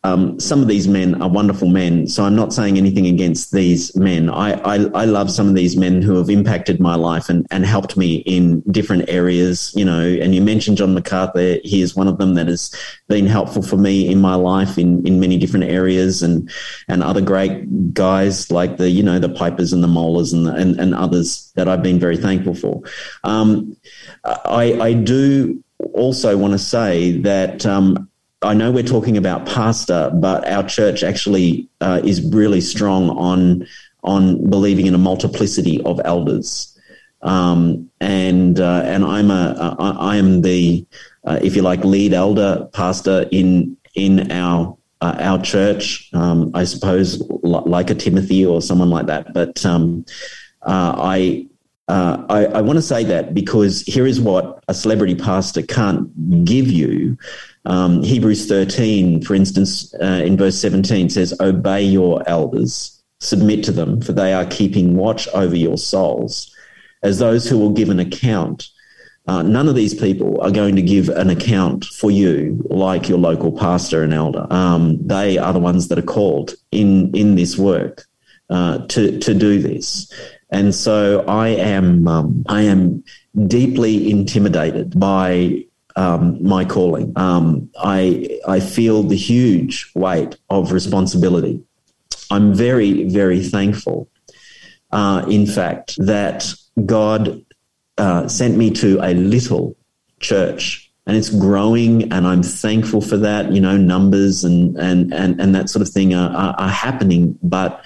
um, some of these men are wonderful men. So I'm not saying anything against these men. I, I, I love some of these men who have impacted my life and, and helped me in different areas, you know, and you mentioned John MacArthur. He is one of them that has been helpful for me in my life in, in many different areas, and, and other great guys like the, you know, the Pipers and the Mollers and, the, and, and others that I've been very thankful for. Um, I, I do also want to say that, um, I know we're talking about pastor, but our church actually uh, is really strong on on believing in a multiplicity of elders, um, and uh, and I'm a I am the uh, if you like lead elder pastor in in our uh, our church. Um, I suppose like a Timothy or someone like that, but um, uh, I. Uh, I, I want to say that because here is what a celebrity pastor can't give you. Um, Hebrews thirteen, for instance, uh, in verse seventeen says, "Obey your elders, submit to them, for they are keeping watch over your souls, as those who will give an account." Uh, none of these people are going to give an account for you like your local pastor and elder. Um, they are the ones that are called in in this work uh, to to do this. And so I am um, I am deeply intimidated by um, my calling. Um, I I feel the huge weight of responsibility. I'm very, very thankful, uh, in fact, that God uh, sent me to a little church, and it's growing, and I'm thankful for that. You know, numbers and and and, and that sort of thing are, are, are happening, but.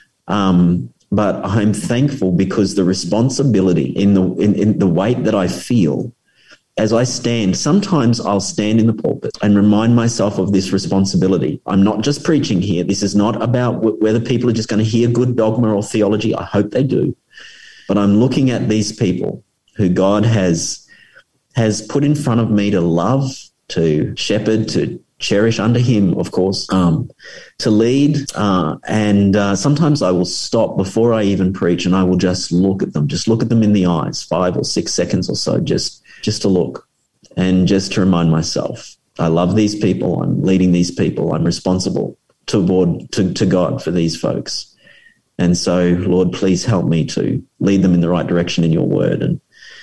Um, But I'm thankful because the responsibility in the in, in the weight that I feel as I stand, sometimes I'll stand in the pulpit and remind myself of this responsibility. I'm not just preaching here. This is not about w- whether people are just going to hear good dogma or theology. I hope they do. But I'm looking at these people who God has has put in front of me to love, to shepherd, to cherish under him, of course, um, to lead. Uh, and uh, sometimes I will stop before I even preach and I will just look at them, just look at them in the eyes, five or six seconds or so, just, just to look and just to remind myself, I love these people. I'm leading these people. I'm responsible toward, to, to God for these folks. And so, Lord, please help me to lead them in the right direction in your word. And,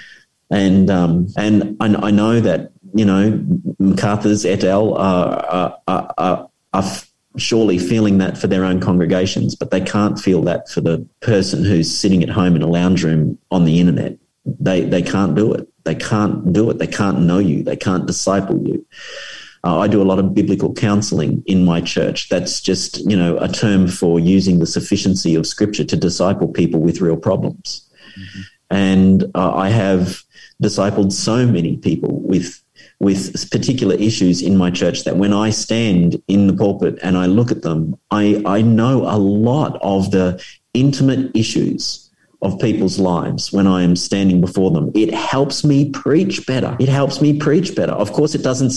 and, um, and I, I know that, you know, MacArthur's et al. are, are, are, are surely feeling that for their own congregations, but they can't feel that for the person who's sitting at home in a lounge room on the internet. They they can't do it. They can't do it. They can't know you. They can't disciple you. Uh, I do a lot of biblical counseling in my church. That's just, you know, a term for using the sufficiency of Scripture to disciple people with real problems. Mm-hmm. And uh, I have discipled so many people with with particular issues in my church that when I stand in the pulpit and I look at them, I, I know a lot of the intimate issues of people's lives when I am standing before them. It helps me preach better. It helps me preach better. Of course, it doesn't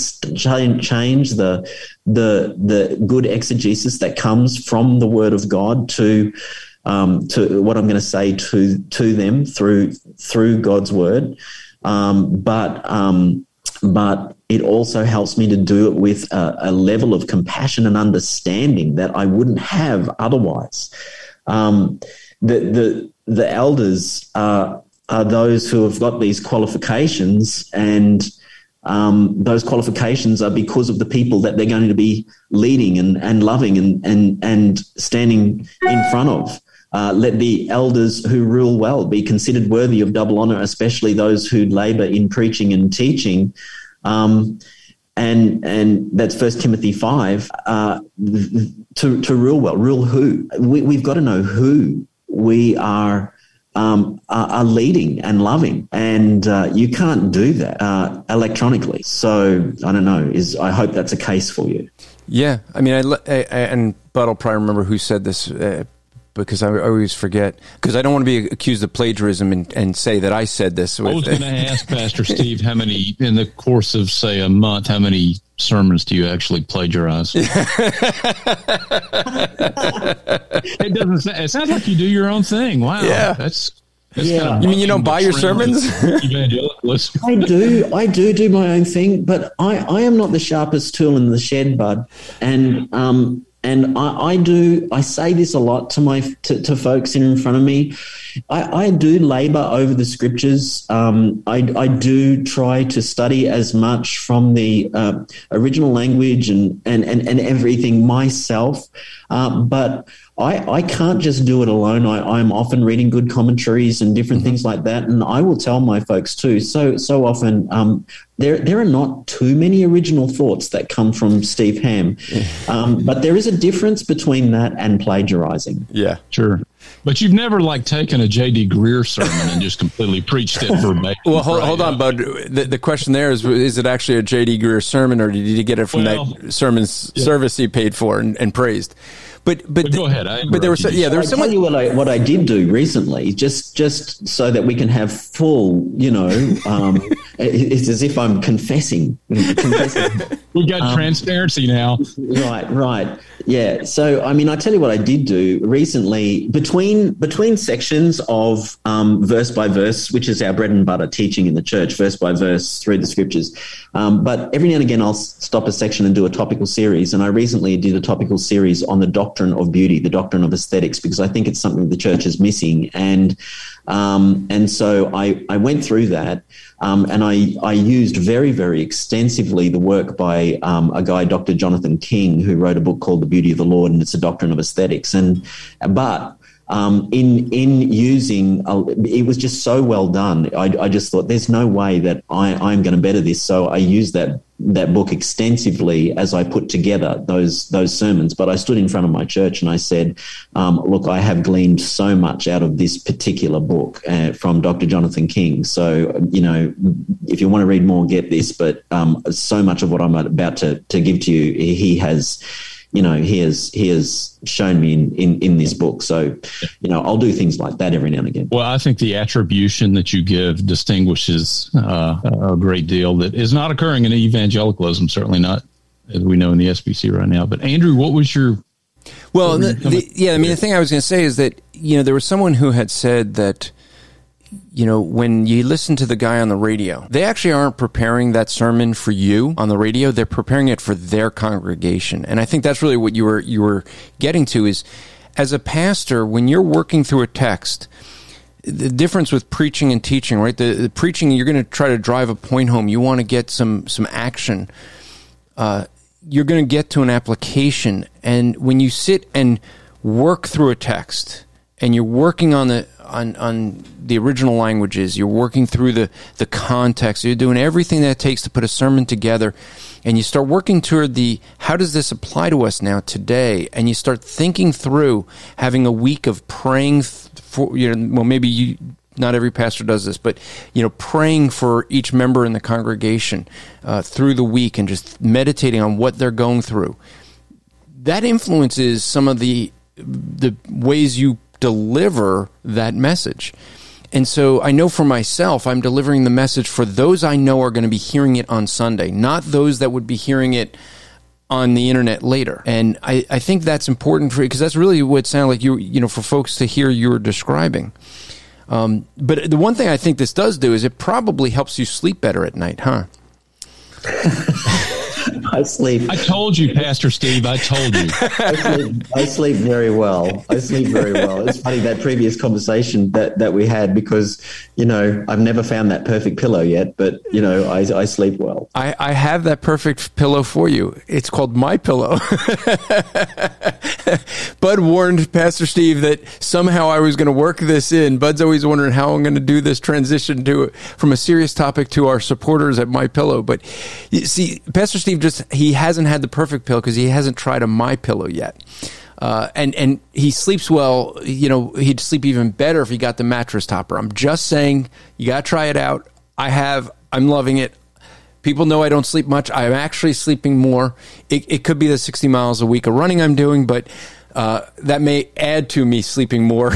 change the, the, the good exegesis that comes from the Word of God to um, to what I'm going to say to to them through through God's Word. Um, but um, but it also helps me to do it with a, a level of compassion and understanding that I wouldn't have otherwise. Um, the the the elders are, are those who have got these qualifications, and um, those qualifications are because of the people that they're going to be leading and, and loving and, and, and standing in front of. Uh, let the elders who rule well be considered worthy of double honor, especially those who labor in preaching and teaching. Um, and and that's First Timothy five. Uh, to to rule well, rule who? We, we've got to know who we are um, are, are leading and loving, and uh, you can't do that uh, electronically. So I don't know. Is I hope that's a case for you. Yeah, I mean, I, I and Bud will probably remember who said this. Uh, Because I always forget, because I don't want to be accused of plagiarism and, and say that I said this. With, I was going to ask Pastor Steve, how many, in the course of, say, a month, how many sermons do you actually plagiarize? It doesn't say, it sounds like you do your own thing. Wow. Yeah. That's, that's yeah. kind of you mean you don't buy your sermons? Evangelical. evangelism. I do, I do do my own thing, but I, I am not the sharpest tool in the shed, bud. And um, and I, I do. I say this a lot to my to, to folks in front of me. I, I do labour over the scriptures. Um, I, I do try to study as much from the uh, original language and, and, and, and everything myself. Uh, but I, I can't just do it alone. I, I'm often reading good commentaries and different mm-hmm. things like that. And I will tell my folks too, so so often um, there there are not too many original thoughts that come from Steve Ham. Um, but there is a difference between that and plagiarizing. Yeah, sure. But you've never like taken a J D Greear sermon and just completely preached it verbatim. Well, hold, hold on, Bud. The, the question there is, is it actually a J D Greear sermon, or did you get it from well, that sermon yeah. service he paid for and, and praised? But but, but go ahead. I but there was so, yeah there was I'll tell you what I what I did do recently, just just so that we can have full, you know, um, it's as if I'm confessing. confessing. We got um, transparency now. Right, right, yeah. So I mean, I tell you what I did do recently between between sections of um, verse by verse, which is our bread and butter teaching in the church, verse by verse through the scriptures. Um, but every now and again, I'll stop a section and do a topical series. And I recently did a topical series on the doctrine of beauty, the doctrine of aesthetics, because I think it's something the church is missing. And um, and so I, I went through that, um, and I, I used very, very extensively the work by um, a guy, Doctor Jonathan King, who wrote a book called The Beauty of the Lord, and it's a doctrine of aesthetics. And but Um, in in using, uh, it was just so well done. I, I just thought there's no way that I, I'm going to better this. So I used that that book extensively as I put together those those sermons. But I stood in front of my church and I said, um, look, I have gleaned so much out of this particular book uh, from Doctor Jonathan King. So, you know, if you want to read more, get this. But um, so much of what I'm about to, to give to you, he has... You know, he has he has shown me in, in, in this book. So, you know, I'll do things like that every now and again. Well, I think the attribution that you give distinguishes uh, a great deal that is not occurring in evangelicalism, certainly not as we know in the S B C right now. But, Andrew, what was your... Well, the, the, yeah, I mean, the thing I was going to say is that, you know, there was someone who had said that, you know, when you listen to the guy on the radio, they actually aren't preparing that sermon for you on the radio. They're preparing it for their congregation. And I think that's really what you were you were getting to is, as a pastor, when you're working through a text, the difference with preaching and teaching, right? The, the preaching, you're going to try to drive a point home. You want to get some, some action. Uh, you're going to get to an application. And when you sit and work through a text and you're working on the on on the original languages, you're working through the, the context, you're doing everything that it takes to put a sermon together, and you start working toward the, how does this apply to us now today? And you start thinking through having a week of praying for, you know, well, maybe you, not every pastor does this, but, you know, praying for each member in the congregation uh, through the week and just meditating on what they're going through. That influences some of the the ways you deliver that message. And so I know for myself, I'm delivering the message for those I know are going to be hearing it on Sunday, not those that would be hearing it on the internet later. And I, I think that's important for, because that's really what it sounded like you, you know, for folks to hear you were describing. Um, but the one thing I think this does do is it probably helps you sleep better at night, huh? I sleep. I told you, Pastor Steve. I told you. I sleep, I sleep very well. I sleep very well. It's funny, that previous conversation that, that we had, because, you know, I've never found that perfect pillow yet, but, you know, I, I sleep well. I, I have that perfect pillow for you. It's called My Pillow. Bud warned Pastor Steve that somehow I was going to work this in. Bud's always wondering how I'm going to do this transition to from a serious topic to our supporters at My Pillow. But you see, Pastor Steve just, he hasn't had the perfect pillow because he hasn't tried a My Pillow yet. Uh, and, and he sleeps well. You know, he'd sleep even better if he got the mattress topper. I'm just saying, you got to try it out. I have, I'm loving it. People know I don't sleep much. I'm actually sleeping more. It, it could be the sixty miles a week of running I'm doing, but Uh, that may add to me sleeping more.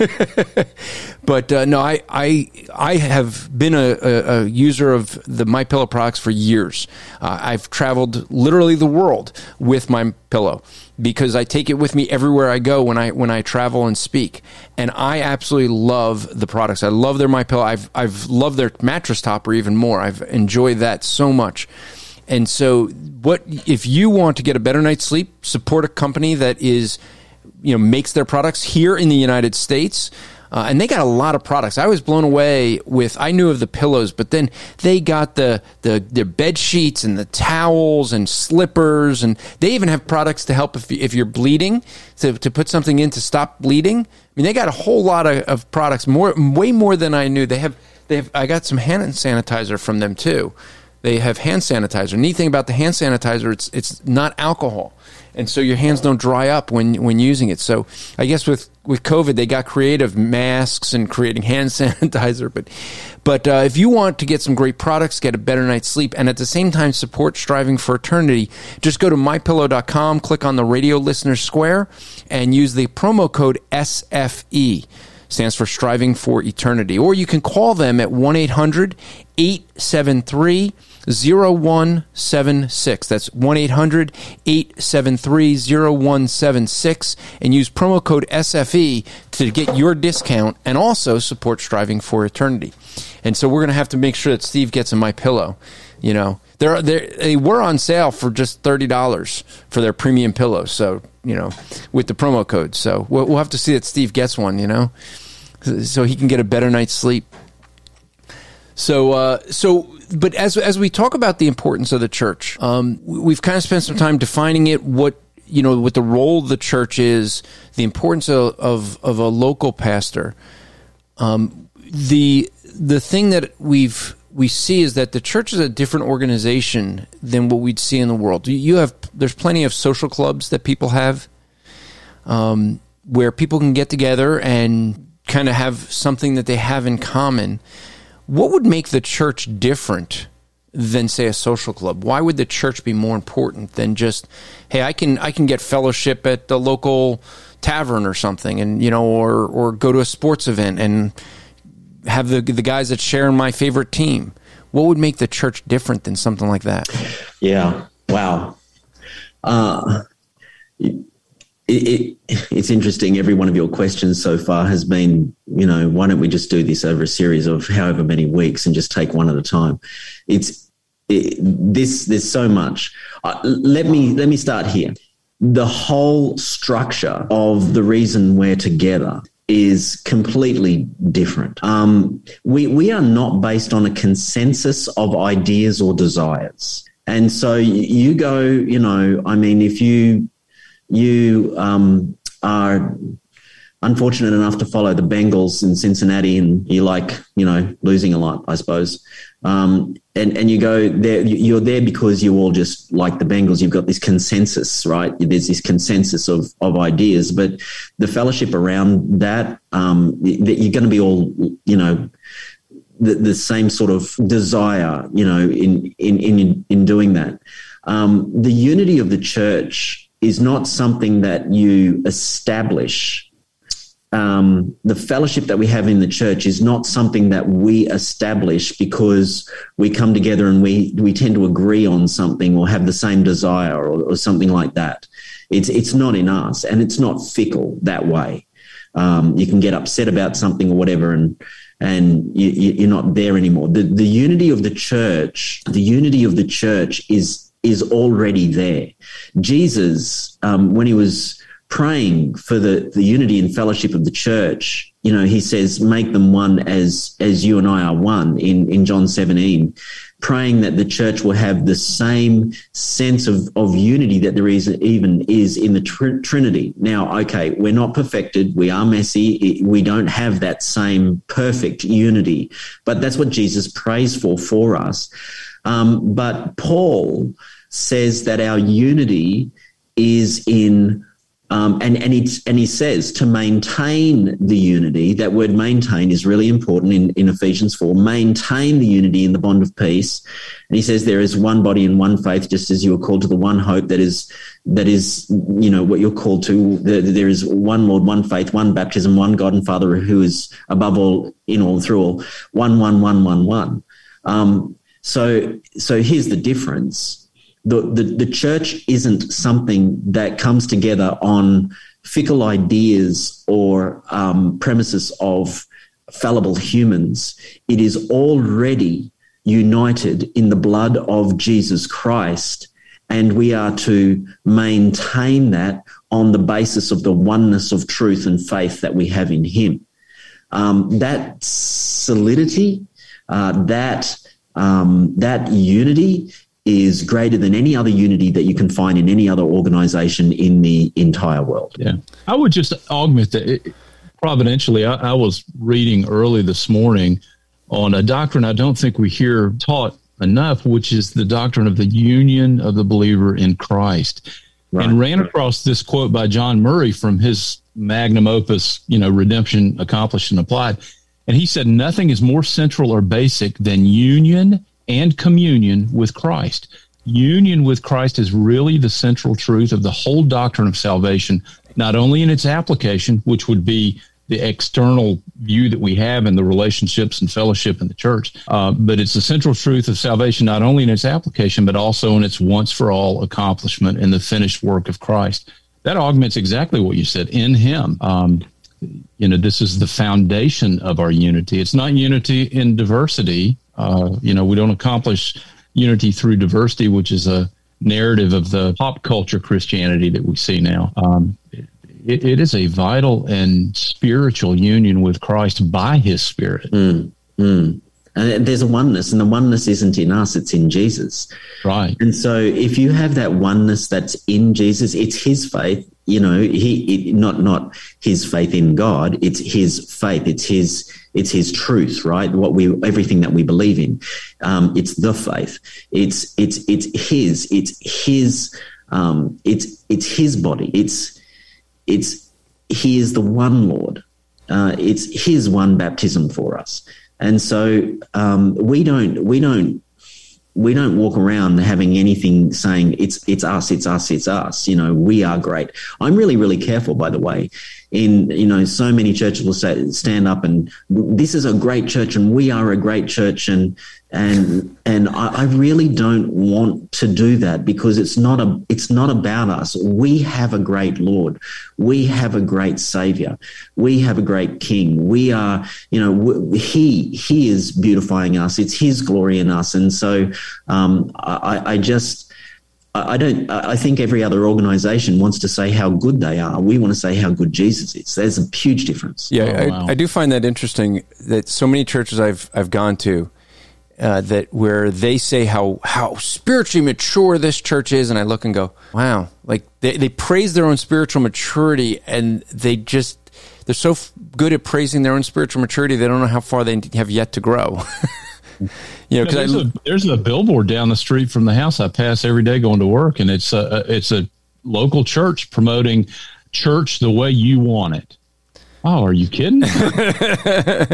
But uh, no, I, I I have been a, a, a user of the MyPillow products for years. Uh, I've traveled literally the world with MyPillow because I take it with me everywhere I go when I when I travel and speak. And I absolutely love the products. I love their MyPillow. I've I've loved their mattress topper even more. I've enjoyed that so much. And so, what if you want to get a better night's sleep? Support a company that is, you know, makes their products here in the United States. Uh, and they got a lot of products. I was blown away with, I knew of the pillows, but then they got the, the their bed sheets and the towels and slippers, and they even have products to help if, if you're bleeding, to, to put something in to stop bleeding. I mean, they got a whole lot of, of products, more way more than I knew. They have, they have. I got some hand sanitizer from them too. They have hand sanitizer. Neat thing about the hand sanitizer, it's it's not alcohol. And so your hands don't dry up when when using it. So I guess with, with COVID, they got creative, masks and creating hand sanitizer. But but uh, if you want to get some great products, get a better night's sleep, and at the same time support Striving for Eternity, just go to my pillow dot com, click on the radio listener square, and use the promo code S F E. Stands for Striving for Eternity. Or you can call them at one eight hundred eight seven three zero one seven six. That's one eight hundred eight seven three zero one seven six, and use promo code S F E to get your discount and also support Striving for Eternity. And so we're going to have to make sure that Steve gets a MyPillow. You know, they're, they're, they were on sale for just thirty dollars for their premium pillows. So, you know, with the promo code. So we'll, we'll have to see that Steve gets one, you know, so he can get a better night's sleep. So, uh, so, but as as we talk about the importance of the church, um, we've kind of spent some time defining it. What you know, what the role of the church is, the importance of of, of a local pastor. Um, the the thing that we've we see is that the church is a different organization than what we'd see in the world. You have there's plenty of social clubs that people have, um, where people can get together and kind of have something that they have in common. What would make the church different than, say, a social club? Why would the church be more important than just, hey, I can I can get fellowship at the local tavern or something, and you know, or or go to a sports event and have the the guys that share in my favorite team? What would make the church different than something like that? Yeah. Wow. Uh, it, it, it's interesting. Every one of your questions so far has been, you know, why don't we just do this over a series of however many weeks and just take one at a time? It's it, this. There's so much. Uh, let me let me start here. The whole structure of the reason we're together is completely different. Um, we we are not based on a consensus of ideas or desires. And so you go, you know, I mean, if you you um, are unfortunate enough to follow the Bengals in Cincinnati and you like, you know, losing a lot, I suppose, um, and, and you go there, you're there because you all just like the Bengals. You've got this consensus, right? There's this consensus of, of ideas, but the fellowship around that, um, you're going to be all, you know, the, the same sort of desire, you know, in, in, in, in doing that. Um, the unity of the church is not something that you establish. Um, the fellowship that we have in the church is not something that we establish because we come together and we we tend to agree on something or have the same desire or, or something like that. It's it's not in us, and it's not fickle that way. Um, you can get upset about something or whatever, and and you, you're not there anymore. The the unity of the church, the unity of the church is is already there. Jesus, um, when he was praying for the, the unity and fellowship of the church, you know, he says, make them one as as you and I are one in, in John seventeen, praying that the church will have the same sense of, of unity that there is even is in the tr- Trinity. Now, okay, we're not perfected. We are messy. We don't have that same perfect unity, but that's what Jesus prays for for us. Um, but Paul says that our unity is in Um, and and it's and he says to maintain the unity. That word maintain is really important in, in Ephesians four. Maintain the unity in the bond of peace. And he says there is one body and one faith, just as you are called to the one hope that is that is you know what you're called to. There, there is one Lord, one faith, one baptism, one God and Father who is above all, in all, through all. One, one, one, one, one. Um, so so here's the difference. The, the the church isn't something that comes together on fickle ideas or um, premises of fallible humans. It is already united in the blood of Jesus Christ, and we are to maintain that on the basis of the oneness of truth and faith that we have in him. Um, that solidity, uh, that um, that unity is greater than any other unity that you can find in any other organization in the entire world. Yeah. I would just augment that. It, providentially, I, I was reading early this morning on a doctrine I don't think we hear taught enough, which is the doctrine of the union of the believer in Christ. Right. And ran across this quote by John Murray from his magnum opus, you know, Redemption Accomplished and Applied. And he said, nothing is more central or basic than union and communion with Christ. Union with Christ is really the central truth of the whole doctrine of salvation, not only in its application, which would be the external view that we have in the relationships and fellowship in the church, uh, but it's the central truth of salvation, not only in its application, but also in its once-for-all accomplishment in the finished work of Christ. That augments exactly what you said, in him. Um, you know, this is the foundation of our unity. It's not unity in diversity. Uh, you know, we don't accomplish unity through diversity, which is a narrative of the pop culture Christianity that we see now. Um, it, it is a vital and spiritual union with Christ by his Spirit. Mm, mm. And there's a oneness, and the oneness isn't in us, it's in Jesus. Right. And so if you have that oneness that's in Jesus, it's his faith, you know, he it, not not his faith in God, it's his faith, it's his it's his truth, right? What we everything that we believe in. Um, it's the faith. It's it's it's his, it's his um, it's it's his body. It's it's he is the one Lord. Uh, it's his one baptism for us. And so um, we don't we don't we don't walk around having anything saying it's it's us, it's us, it's us. You know, we are great. I'm really really careful, by the way. In you know, so many churches will say, stand up and this is a great church and we are a great church, and and and I, I really don't want to do that, because it's not a it's not about us. We have a great Lord, we have a great Savior, we have a great King. We are, you know, he he is beautifying us. It's his glory in us, and so um, I, I just. I don't. I think every other organization wants to say how good they are. We want to say how good Jesus is. There's a huge difference. Yeah, oh, wow. I, I do find that interesting. That so many churches I've I've gone to, uh, that where they say how how spiritually mature this church is, and I look and go, wow, like they they praise their own spiritual maturity, and they just they're so f- good at praising their own spiritual maturity, they don't know how far they have yet to grow. You know, yeah, there's, I, a, there's a billboard down the street from the house I pass every day going to work, and it's a it's a local church promoting church the way you want it. Oh, are you kidding? That's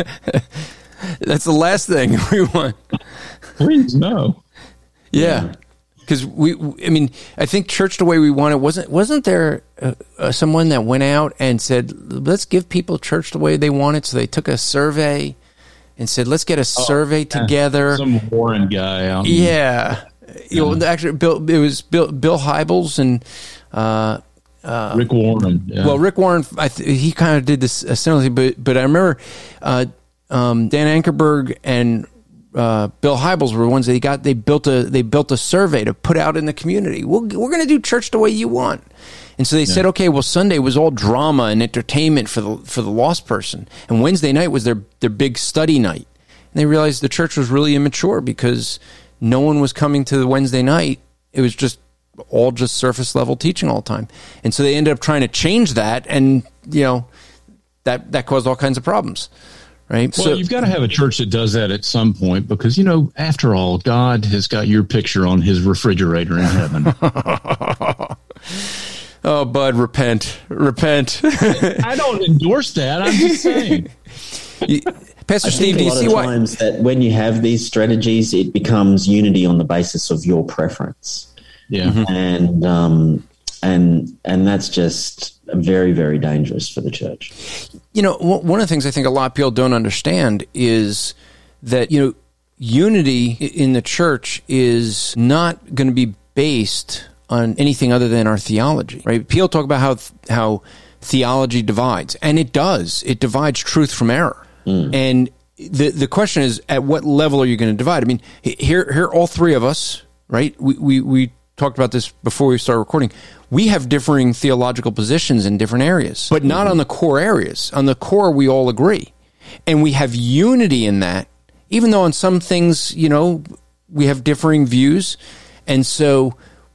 the last thing we want. Please, no. Yeah, because we, I mean, I think church the way we want it wasn't wasn't there uh, uh, someone that went out and said, let's give people church the way they want it. So they took a survey and said, let's get a survey oh, together. Some Warren guy. Out yeah. You know, actually, Bill, it was Bill, Bill Hybels and uh, uh, Rick Warren. Yeah. Well, Rick Warren, I th- he kind of did this uh, similarly, but but I remember uh, um, Dan Ankerberg and uh, Bill Hybels were the ones that he got. They built a they built a survey to put out in the community. We'll, we're going to do church the way you want. And so they yeah. said, okay, well, Sunday was all drama and entertainment for the for the lost person, and Wednesday night was their their big study night. And they realized the church was really immature because no one was coming to the Wednesday night. It was just all just surface level teaching all the time. And so they ended up trying to change that, and you know that that caused all kinds of problems. Right. Well, so you've got to have a church that does that at some point, because, you know, after all, God has got your picture on his refrigerator in heaven. Oh, Bud, repent, repent. I, I don't endorse that. I'm just saying. You, Pastor I Steve, think do a you lot see of why? times that when you have these strategies, it becomes unity on the basis of your preference. Yeah. Mm-hmm. And, um, and, and that's just very, very dangerous for the church. You know, one of the things I think a lot of people don't understand is that, you know, unity in the church is not going to be based on anything other than our theology, right? People talk about how, how theology divides, and it does. It divides truth from error. Mm. And the the question is, at what level are you going to divide? I mean, here, here, all three of us, right? We, we, we talked about this before we started recording. We have differing theological positions in different areas, but not mm-hmm. on the core areas. On the core, we all agree. And we have unity in that, even though on some things, you know, we have differing views. And so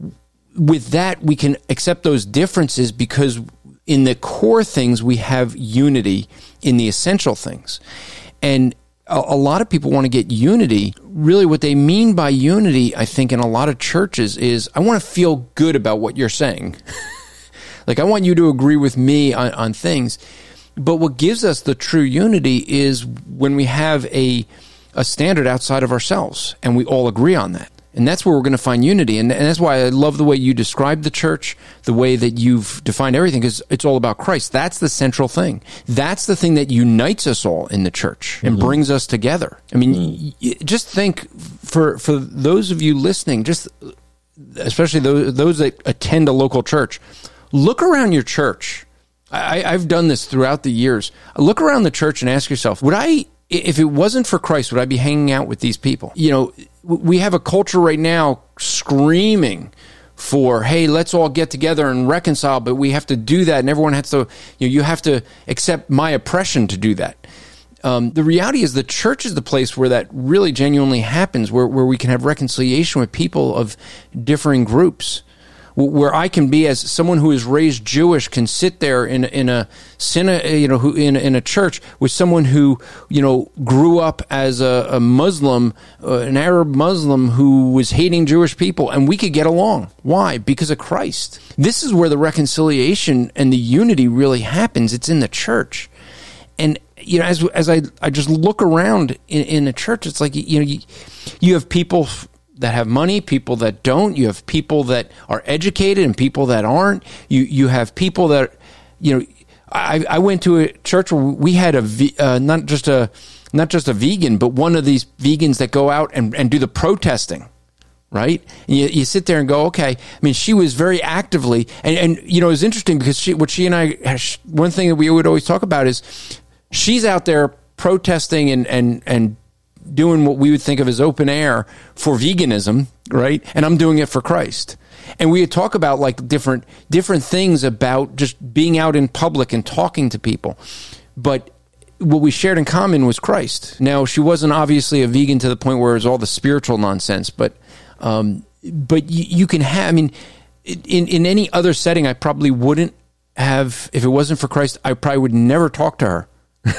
with that, we can accept those differences because in the core things, we have unity in the essential things. And a, a lot of people want to get unity. Really, what they mean by unity, I think, in a lot of churches is, I want to feel good about what you're saying. Like, I want you to agree with me on, on things. But what gives us the true unity is when we have a a standard outside of ourselves, and we all agree on that. And that's where we're going to find unity. And, and that's why I love the way you describe the church, the way that you've defined everything, because it's all about Christ. That's the central thing. That's the thing that unites us all in the church and mm-hmm. brings us together. I mean, mm-hmm. y- just think, for, for those of you listening, just especially those, those that attend a local church, look around your church. I, I've done this throughout the years. Look around the church and ask yourself, would I, if it wasn't for Christ, would I be hanging out with these people? You know, we have a culture right now screaming for, hey, let's all get together and reconcile, but we have to do that, and everyone has to, you know, you have to accept my oppression to do that. Um, the reality is the church is the place where that really genuinely happens, where, where we can have reconciliation with people of differing groups. Where I can be, as someone who is raised Jewish, can sit there in in a you know who in in a church with someone who you know grew up as a, a Muslim, uh, an Arab Muslim who was hating Jewish people, and we could get along. Why? Because of Christ. This is where the reconciliation and the unity really happens. It's in the church, and you know as as I I just look around in, in the church, it's like you know you, you have people that have money, people that don't. You have people that are educated and people that aren't. You you have people that, you know, I, I went to a church where we had a uh, not just a not just a vegan, but one of these vegans that go out and, and do the protesting, right? And you, you sit there and go, okay. I mean, she was very actively, and, and you know, it's interesting because she, what she and I, one thing that we would always talk about is she's out there protesting and and and doing what we would think of as open air for veganism, right? And I'm doing it for Christ. And we would talk about like different different things about just being out in public and talking to people. But what we shared in common was Christ. Now, she wasn't obviously a vegan to the point where it was all the spiritual nonsense, but um, but you, you can have, I mean, in, in any other setting, I probably wouldn't have, if it wasn't for Christ, I probably would never talk to her,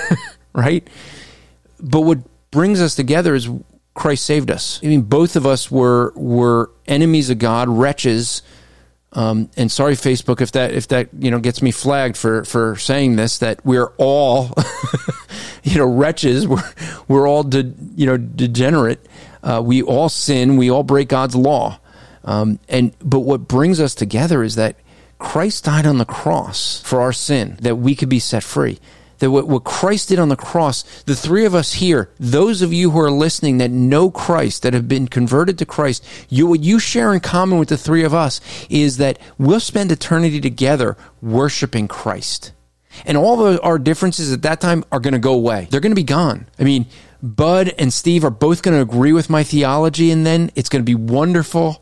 right? But what brings us together is Christ saved us. I mean, both of us were were enemies of God, wretches. Um, and sorry, Facebook, if that if that you know gets me flagged for for saying this, that we're all you know wretches. We're we're all de, you know degenerate. Uh, we all sin. We all break God's law. Um, and but what brings us together is that Christ died on the cross for our sin, that we could be set free. That what, what Christ did on the cross, the three of us here, those of you who are listening that know Christ, that have been converted to Christ, you, what you share in common with the three of us is that we'll spend eternity together worshiping Christ. And all of our differences at that time are going to go away. They're going to be gone. I mean, Bud and Steve are both going to agree with my theology, and then it's going to be wonderful.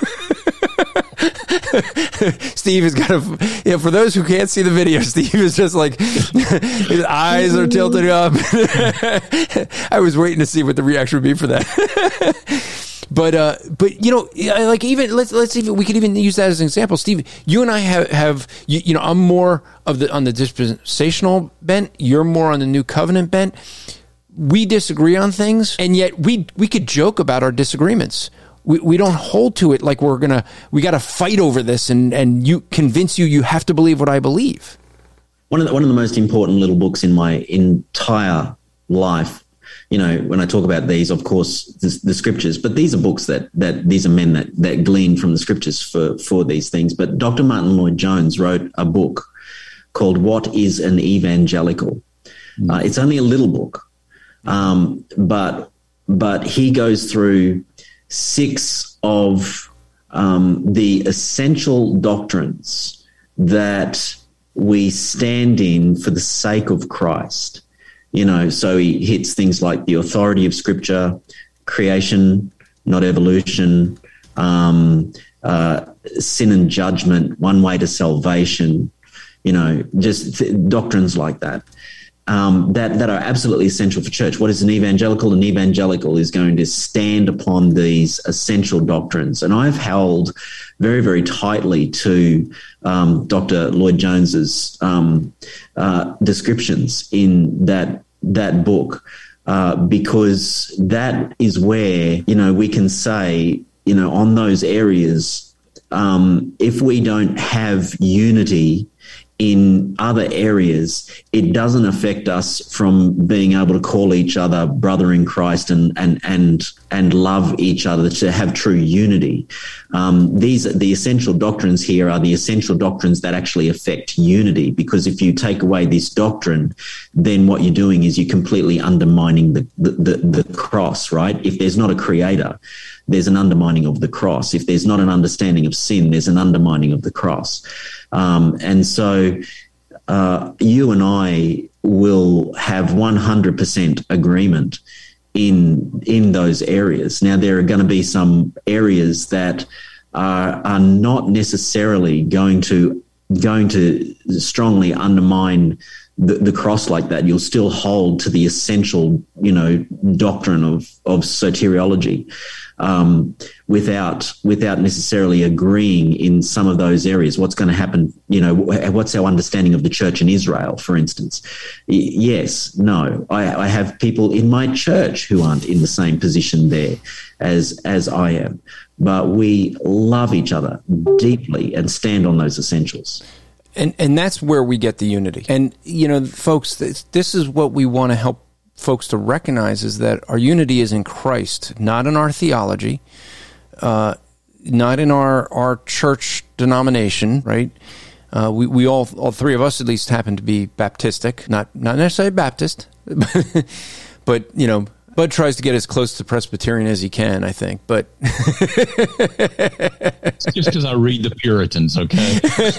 Steve has got a, you know, for those who can't see the video, Steve is just like, his eyes are tilted up. I was waiting to see what the reaction would be for that. But, uh, but, you know, like even, let's, let's even, we could even use that as an example. Steve, you and I have, have, you, you know, I'm more of the, on the dispensational bent. You're more on the new covenant bent. We disagree on things, and yet we, we could joke about our disagreements. we, we don't hold to it like we're going to, we got to fight over this and, and you convince you, you have to believe what I believe. One of the, one of the most important little books in my entire life, you know, when I talk about these, of course, the, the scriptures, but these are books that, that these are men that, that glean from the scriptures for, for these things. But Doctor Martin Lloyd-Jones wrote a book called What is an Evangelical? Mm. Uh, it's only a little book, um, but but he goes through six of um, the essential doctrines that we stand in for the sake of Christ. You know, so he hits things like the authority of Scripture, creation, not evolution, um, uh, sin and judgment, one way to salvation, you know, just th- doctrines like that. Um, that, that are absolutely essential for church. What is an evangelical? An evangelical is going to stand upon these essential doctrines. And I've held very, very tightly to um, Doctor Lloyd-Jones's um, uh, descriptions in that that book uh, because that is where, you know, we can say, you know, on those areas, um, if we don't have unity in other areas, it doesn't affect us from being able to call each other brother in Christ and and and and love each other, to have true unity. Um, these the essential doctrines here are the essential doctrines that actually affect unity, because if you take away this doctrine, then what you're doing is you're completely undermining the the, the, the cross, right? If there's not a creator, there's an undermining of the cross. If there's not an understanding of sin, there's an undermining of the cross. Um, and so uh, you and I will have one hundred percent agreement in in those areas. Now, there are going to be some areas that are, are not necessarily going to going to strongly undermine the, the cross like that. You'll still hold to the essential, you know, doctrine of of soteriology. Um, without without necessarily agreeing in some of those areas. What's going to happen, you know, what's our understanding of the church in Israel, for instance? Y- yes, no. I, I have people in my church who aren't in the same position there as as I am. But we love each other deeply and stand on those essentials. And and that's where we get the unity. And, you know, folks, this, this is what we want to help folks to recognize, is that our unity is in Christ, not in our theology, uh, not in our, our church denomination, right? Uh, we, we all, all three of us at least happen to be Baptistic, not, not necessarily Baptist, but, you know, Bud tries to get as close to Presbyterian as he can, I think, but it's just because I read the Puritans, okay?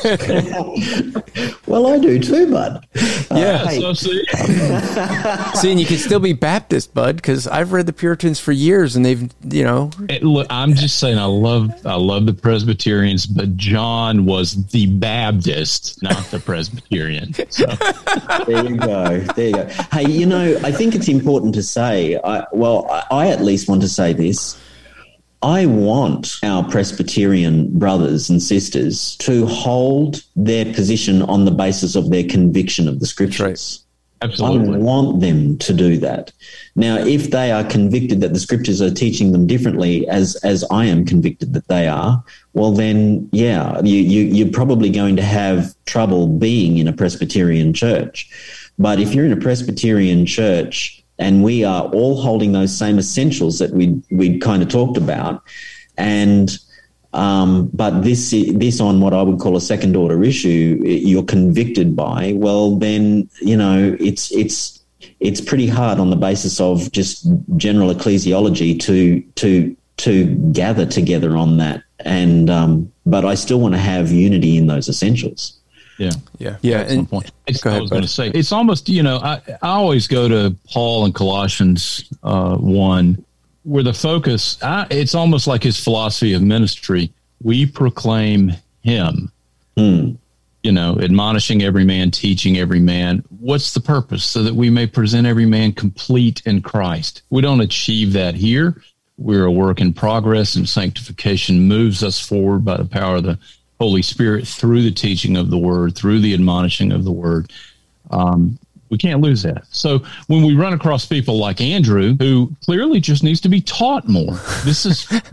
Well, I do too, Bud. Yeah, uh, hey. so see, see, and you can still be Baptist, Bud, because I've read the Puritans for years, and they've, you know. It, look, I'm just saying, I love, I love the Presbyterians, but John was the Baptist, not the Presbyterian. So. There you go. There you go. Hey, you know, I think it's important to say. I, well, I, I at least want to say this. I want our Presbyterian brothers and sisters to hold their position on the basis of their conviction of the Scriptures. Right. Absolutely. I want them to do that. Now, if they are convicted that the Scriptures are teaching them differently, as as I am convicted that they are, well, then, yeah, you, you, you're probably going to have trouble being in a Presbyterian church. But if you're in a Presbyterian church and we are all holding those same essentials that we we kind of talked about, and um, but this this on what I would call a second order issue, you're convicted by, well, then, you know, it's it's it's pretty hard on the basis of just general ecclesiology to to to gather together on that. And um, but I still want to have unity in those essentials. Yeah, yeah, yeah. And, point. It's, go ahead, I was going to say, it's almost, you know, I, I always go to Paul and Colossians uh, one, where the focus, I, it's almost like his philosophy of ministry. We proclaim him, Hmm. you know, admonishing every man, teaching every man. What's the purpose? So that we may present every man complete in Christ. We don't achieve that here. We're a work in progress, and sanctification moves us forward by the power of the Holy Spirit through the teaching of the Word, through the admonishing of the Word. Um, we We can't lose that. So when we run across people like Andrew, who clearly just needs to be taught more, this is, and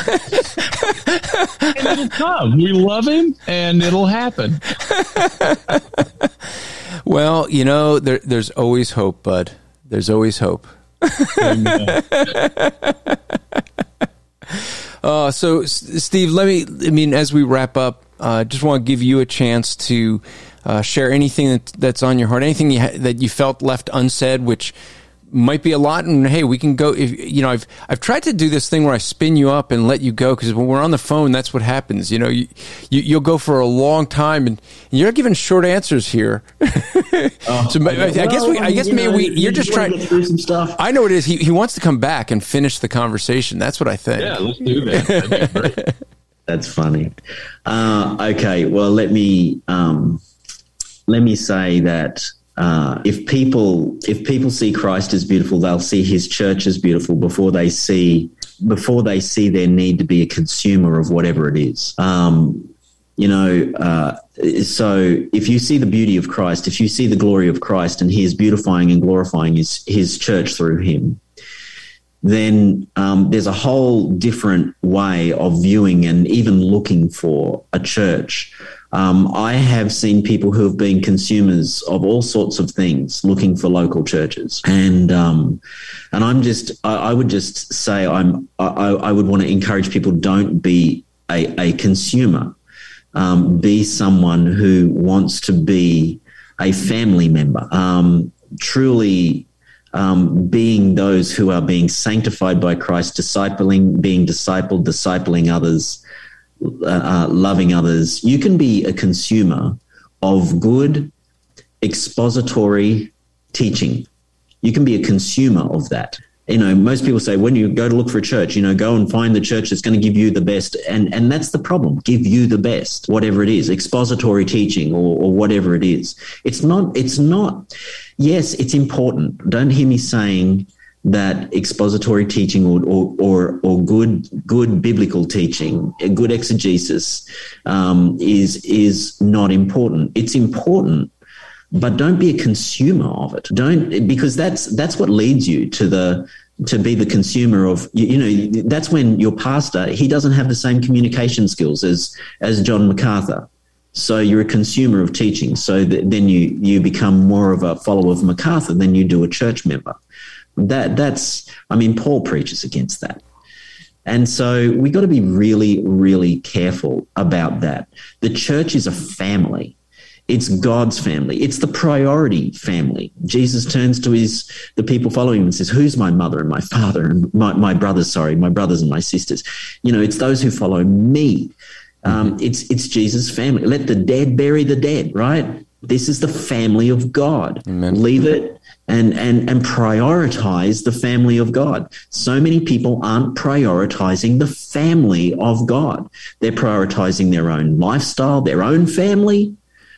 it'll come. We love him, and it'll happen. Well, you know, there, there's always hope, bud. There's always hope. uh, so, Steve, let me, I mean, as we wrap up, I uh, just want to give you a chance to uh, share anything that, that's on your heart, anything you ha- that you felt left unsaid, which might be a lot. And hey, we can go, if, you know, I've, I've tried to do this thing where I spin you up and let you go. Cause when we're on the phone, that's what happens. You know, you, you you'll go for a long time and you're not giving short answers here. Oh, so I, I, I guess we, I guess maybe know, we, you're just, just trying to get through some stuff. I know what it is. He, he wants to come back and finish the conversation. That's what I think. Yeah, let's do that. That'd be great. That's funny. Uh, okay. Well, let me, um, let me say that, Uh, if people if people see Christ as beautiful, they'll see his church as beautiful before they see before they see their need to be a consumer of whatever it is. Um, you know, uh, so if you see the beauty of Christ, if you see the glory of Christ, and he is beautifying and glorifying his his church through him, then um, there's a whole different way of viewing and even looking for a church. Um, I have seen people who have been consumers of all sorts of things looking for local churches. And um, and I'm just, I, I would just say I'm, I, I would want to encourage people, don't be a, a consumer. Um, be someone who wants to be a family member. Um, truly um, being those who are being sanctified by Christ, discipling, being discipled, discipling others, Uh, loving others. You can be a consumer of good expository teaching. You can be a consumer of that. You know, most people say when you go to look for a church, you know, go and find the church that's going to give you the best. And, and that's the problem. Give you the best, whatever it is, expository teaching or, or whatever it is. It's not, it's not, yes, it's important. Don't hear me saying that expository teaching or, or or or good good biblical teaching, good exegesis um, is is not important. It's important, but don't be a consumer of it. Don't, because that's that's what leads you to the to be the consumer of, you, you know, that's when your pastor, he doesn't have the same communication skills as as John MacArthur. So you're a consumer of teaching. So that then you you become more of a follower of MacArthur than you do a church member. That that's, I mean, Paul preaches against that. And so we got to be really, really careful about that. The church is a family. It's God's family. It's the priority family. Jesus turns to his, the people following him and says, who's my mother and my father and my, my brothers, sorry, my brothers and my sisters? You know, it's those who follow me. Um, it's, it's Jesus' family. Let the dead bury the dead, right? This is the family of God. Amen. Leave it. And, and and prioritize the family of God. So many people aren't prioritizing the family of God. They're prioritizing their own lifestyle, their own family.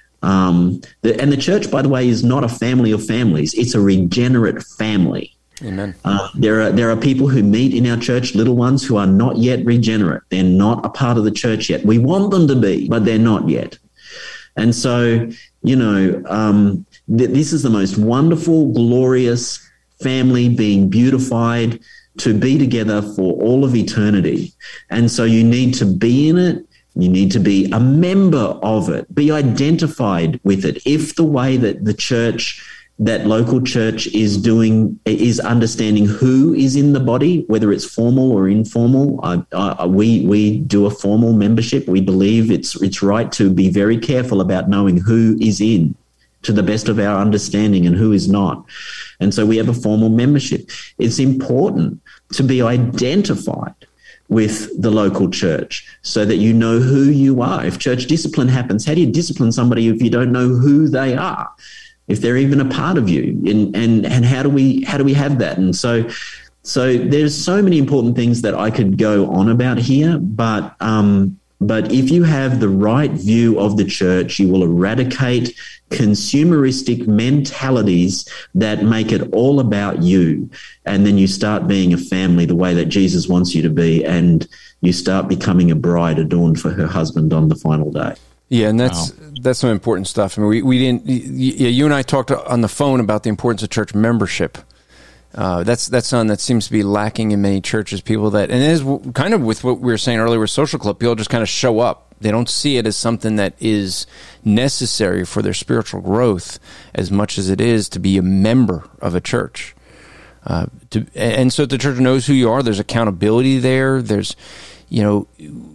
Um, the, and the church, by the way, is not a family of families. It's a regenerate family. Amen. Uh, there are there are people who meet in our church, little ones who are not yet regenerate. They're not a part of the church yet. We want them to be, but they're not yet. And so, you know, um, th- this is the most wonderful, glorious family being beautified to be together for all of eternity. And so you need to be in it. You need to be a member of it. Be identified with it. If the way that the church, that local church is doing, is understanding who is in the body, whether it's formal or informal. I, I, we we do a formal membership. We believe it's it's right to be very careful about knowing who is in, to the best of our understanding, and who is not. And so we have a formal membership. It's important to be identified with the local church so that you know who you are. If church discipline happens, how do you discipline somebody if you don't know who they are? If they're even a part of you, and and and how do we how do we have that? And so, so there's so many important things that I could go on about here, but um, but if you have the right view of the church, you will eradicate consumeristic mentalities that make it all about you, and then you start being a family the way that Jesus wants you to be, and you start becoming a bride adorned for her husband on the final day. Yeah, and that's wow. that's some important stuff. I mean, we, we didn't. Yeah, you and I talked on the phone about the importance of church membership. Uh, that's that's something that seems to be lacking in many churches. People that, and it is kind of with what we were saying earlier with Social Club, people just kind of show up. They don't see it as something that is necessary for their spiritual growth as much as it is to be a member of a church. Uh, to, and so the church knows who you are. There's accountability there. There's, you know,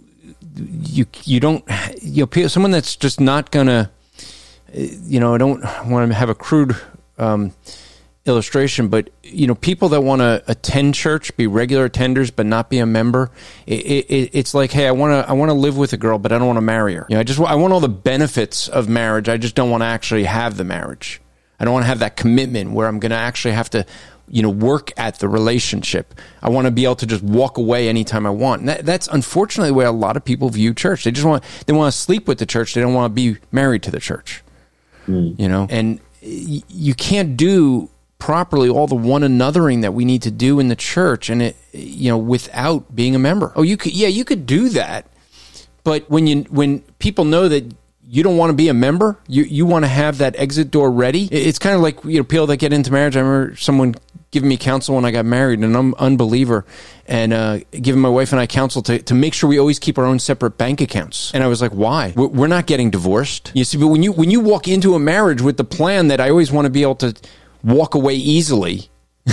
you you don't, you know, someone that's just not gonna, you know, I don't want to have a crude um, illustration, but you know, people that want to attend church, be regular attenders, but not be a member, it, it, it's like, hey, I want to I want to live with a girl, but I don't want to marry her. You know, I just I want all the benefits of marriage. I just don't want to actually have the marriage. I don't want to have that commitment where I'm going to actually have to, you know, work at the relationship. I want to be able to just walk away anytime I want. And that, that's unfortunately the way a lot of people view church. They just want they want to sleep with the church. They don't want to be married to the church. Mm. You know, and y- you can't do properly all the one anothering that we need to do in the church, and it, you know, without being a member. Oh, you could, yeah, you could do that, but when you when people know that you don't want to be a member, you you want to have that exit door ready. It's kind of like, you know, people that get into marriage. I remember someone giving me counsel when I got married, an un- unbeliever, and uh, giving my wife and I counsel to, to make sure we always keep our own separate bank accounts. And I was like, why? We're, we're not getting divorced. You see, but when you when you walk into a marriage with the plan that I always want to be able to walk away easily,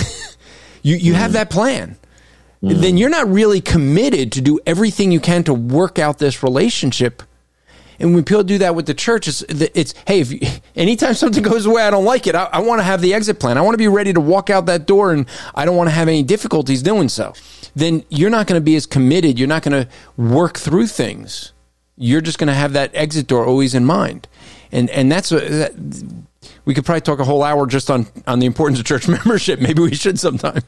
you you mm. have that plan. Mm. Then you're not really committed to do everything you can to work out this relationship. And when people do that with the church, it's, it's hey, if you, anytime something goes away, I don't like it. I, I want to have the exit plan. I want to be ready to walk out that door, and I don't want to have any difficulties doing so. Then you're not going to be as committed. You're not going to work through things. You're just going to have that exit door always in mind. And and that's a, that, we could probably talk a whole hour just on, on the importance of church membership. Maybe we should sometime.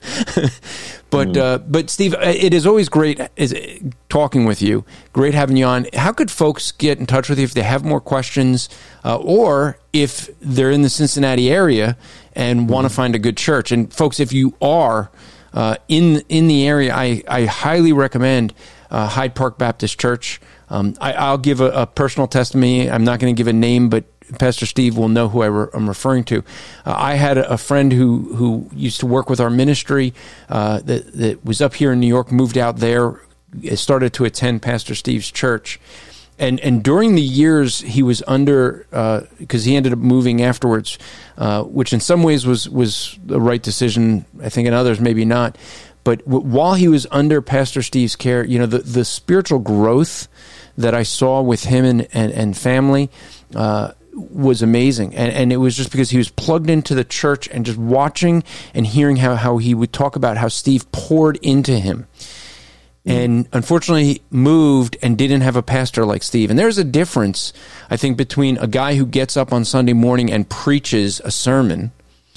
but mm. uh, but Steve, it is always great is talking with you. Great having you on. How could folks get in touch with you if they have more questions, uh, or if they're in the Cincinnati area and want to find a good church? And folks, if you are uh, in in the area, I, I highly recommend uh, Hyde Park Baptist Church. Um, I, I'll give a, a personal testimony. I'm not going to give a name, but Pastor Steve will know who I re- I'm referring to. Uh, I had a, a friend who, who used to work with our ministry uh, that, that was up here in New York, moved out there, started to attend Pastor Steve's church. And and during the years he was under, because uh, he ended up moving afterwards, uh, which in some ways was, was the right decision, I think in others maybe not. But w- while he was under Pastor Steve's care, you know, the, the spiritual growth that I saw with him and, and, and family uh, was amazing. And, and it was just because he was plugged into the church and just watching and hearing how, how he would talk about how Steve poured into him. And unfortunately, he moved and didn't have a pastor like Steve. And there's a difference, I think, between a guy who gets up on Sunday morning and preaches a sermon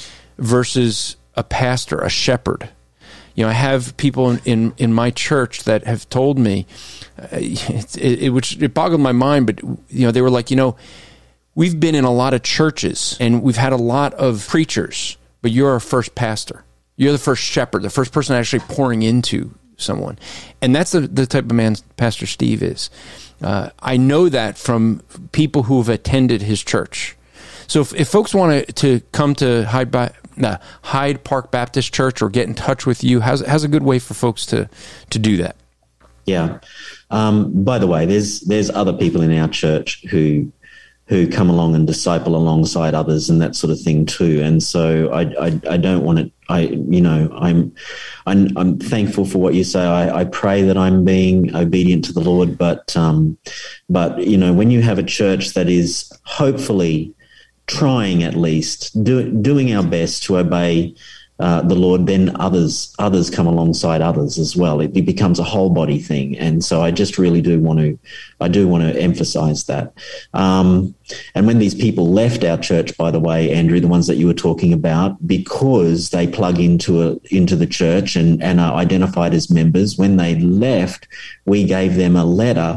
versus a pastor, a shepherd. You know, I have people in, in, in my church that have told me, uh, it, it, it, which it boggled my mind, but, you know, they were like, you know, we've been in a lot of churches and we've had a lot of preachers, but you're our first pastor. You're the first shepherd, the first person actually pouring into someone. And that's the, the type of man Pastor Steve is. Uh, I know that from people who have attended his church. So if, if folks want to, to come to Hyde, Ba- nah, Hyde Park Baptist Church or get in touch with you, how's, how's a good way for folks to, to do that? Yeah. Um, by the way, there's there's other people in our church who who come along and disciple alongside others and that sort of thing too. And so I I, I don't want it. I you know I'm I'm, I'm thankful for what you say. I, I pray that I'm being obedient to the Lord. But um, but you know, when you have a church that is hopefully trying at least do, doing our best to obey uh, the Lord, then others others come alongside others as well. It, it becomes a whole body thing, and so I just really do want to, I do want to emphasize that. Um, and when these people left our church, by the way, Andrew, the ones that you were talking about, because they plug into a, into the church and, and are identified as members, when they left, we gave them a letter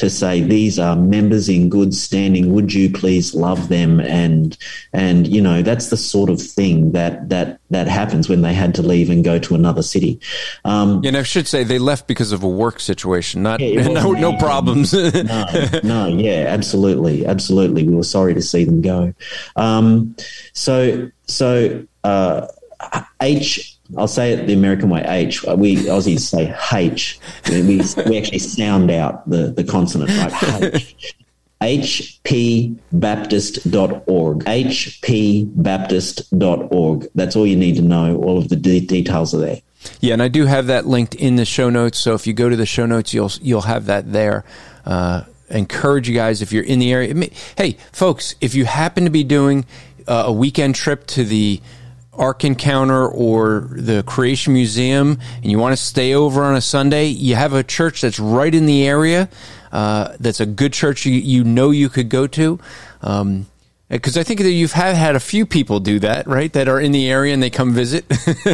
to say, these are members in good standing. Would you please love them? And, and, you know, that's the sort of thing that, that, that happens when they had to leave and go to another city. Um, and I should say they left because of a work situation, not, yeah, no, no problems. no, no, yeah, absolutely. Absolutely. We were sorry to see them go. Um, so, so, uh, H, I'll say it the American way, H. We Aussies say H. We, we actually sound out the, the consonant, right? H. H P Baptist dot org. H P Baptist dot org. That's all you need to know. All of the de- details are there. Yeah, and I do have that linked in the show notes. So if you go to the show notes, you'll you'll have that there. Uh, encourage you guys if you're in the area. Hey, folks, if you happen to be doing uh, a weekend trip to the Ark Encounter or the Creation Museum and you want to stay over on a Sunday, you have a church that's right in the area, uh, that's a good church you, you know you could go to. Um, because I think that you've have had a few people do that, right, that are in the area and they come visit.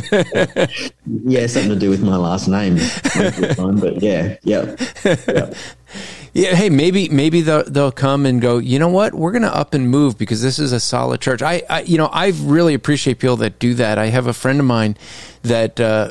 Yeah, something to do with my last name. But yeah, yeah, yeah. Yeah, hey, maybe maybe they'll, they'll come and go, you know what, we're going to up and move because this is a solid church. I, I, you know, I really appreciate people that do that. I have a friend of mine that uh,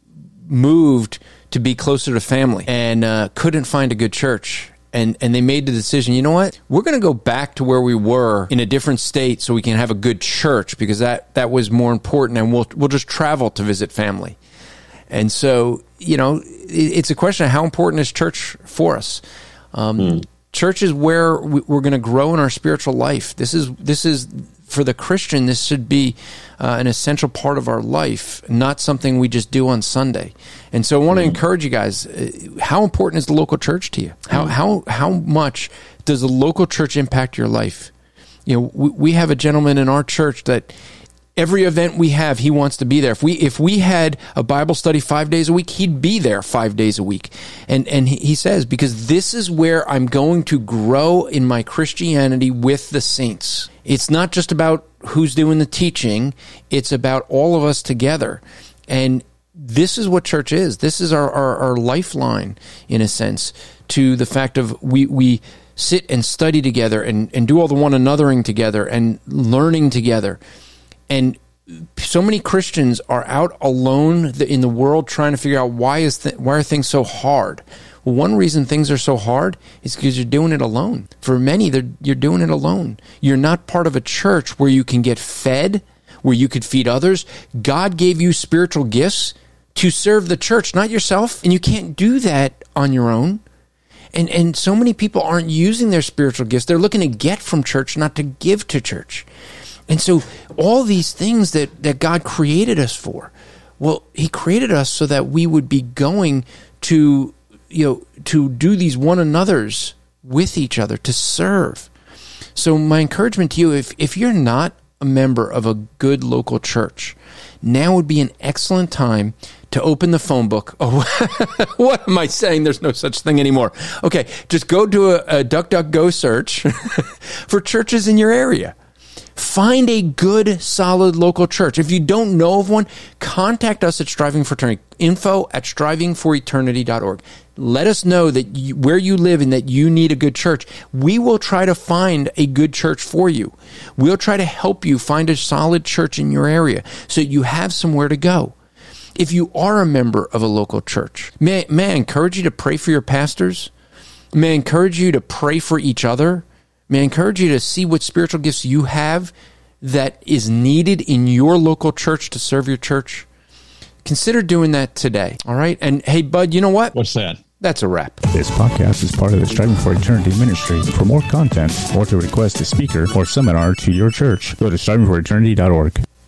moved to be closer to family and uh, couldn't find a good church. And and they made the decision, you know what, we're going to go back to where we were in a different state so we can have a good church because that, that was more important, and we'll we'll just travel to visit family. And so, you know, it, it's a question of how important is church for us. Um, mm. Church is where we, we're going to grow in our spiritual life. This is this is for the Christian. This should be uh, an essential part of our life, not something we just do on Sunday. And so, I want to mm. encourage you guys. Uh, how important is the local church to you? How mm. how how much does the local church impact your life? You know, we, we have a gentleman in our church that every event we have, he wants to be there. If we if we had a Bible study five days a week, he'd be there five days a week. And and he says, because this is where I'm going to grow in my Christianity with the saints. It's not just about who's doing the teaching. It's about all of us together. And this is what church is. This is our, our, our lifeline, in a sense, to the fact of we we sit and study together and, and do all the one anothering together and learning together. And so many Christians are out alone in the world trying to figure out why is th- why are things so hard. Well, one reason things are so hard is because you're doing it alone. For many, you're doing it alone. You're not part of a church where you can get fed, where you could feed others. God gave you spiritual gifts to serve the church, not yourself, and you can't do that on your own. And and so many people aren't using their spiritual gifts. They're looking to get from church, not to give to church. And so all these things that, that God created us for, well, he created us so that we would be going to, you know, to do these one another's with each other, to serve. So my encouragement to you, if, if you're not a member of a good local church, now would be an excellent time to open the phone book. Oh, what am I saying? There's no such thing anymore. Okay, just go to a, a DuckDuckGo search for churches in your area. Find a good, solid local church. If you don't know of one, contact us at Striving for Eternity. Info at striving for eternity dot org. Let us know that you, where you live and that you need a good church. We will try to find a good church for you. We'll try to help you find a solid church in your area so you have somewhere to go. If you are a member of a local church, may, may I encourage you to pray for your pastors? May I encourage you to pray for each other? May I encourage you to see what spiritual gifts you have that is needed in your local church to serve your church? Consider doing that today, all right? And hey, Bud, you know what? What's that? That's a wrap. This podcast is part of the Striving for Eternity ministry. For more content or to request a speaker or seminar to your church, go to striving for eternity dot org.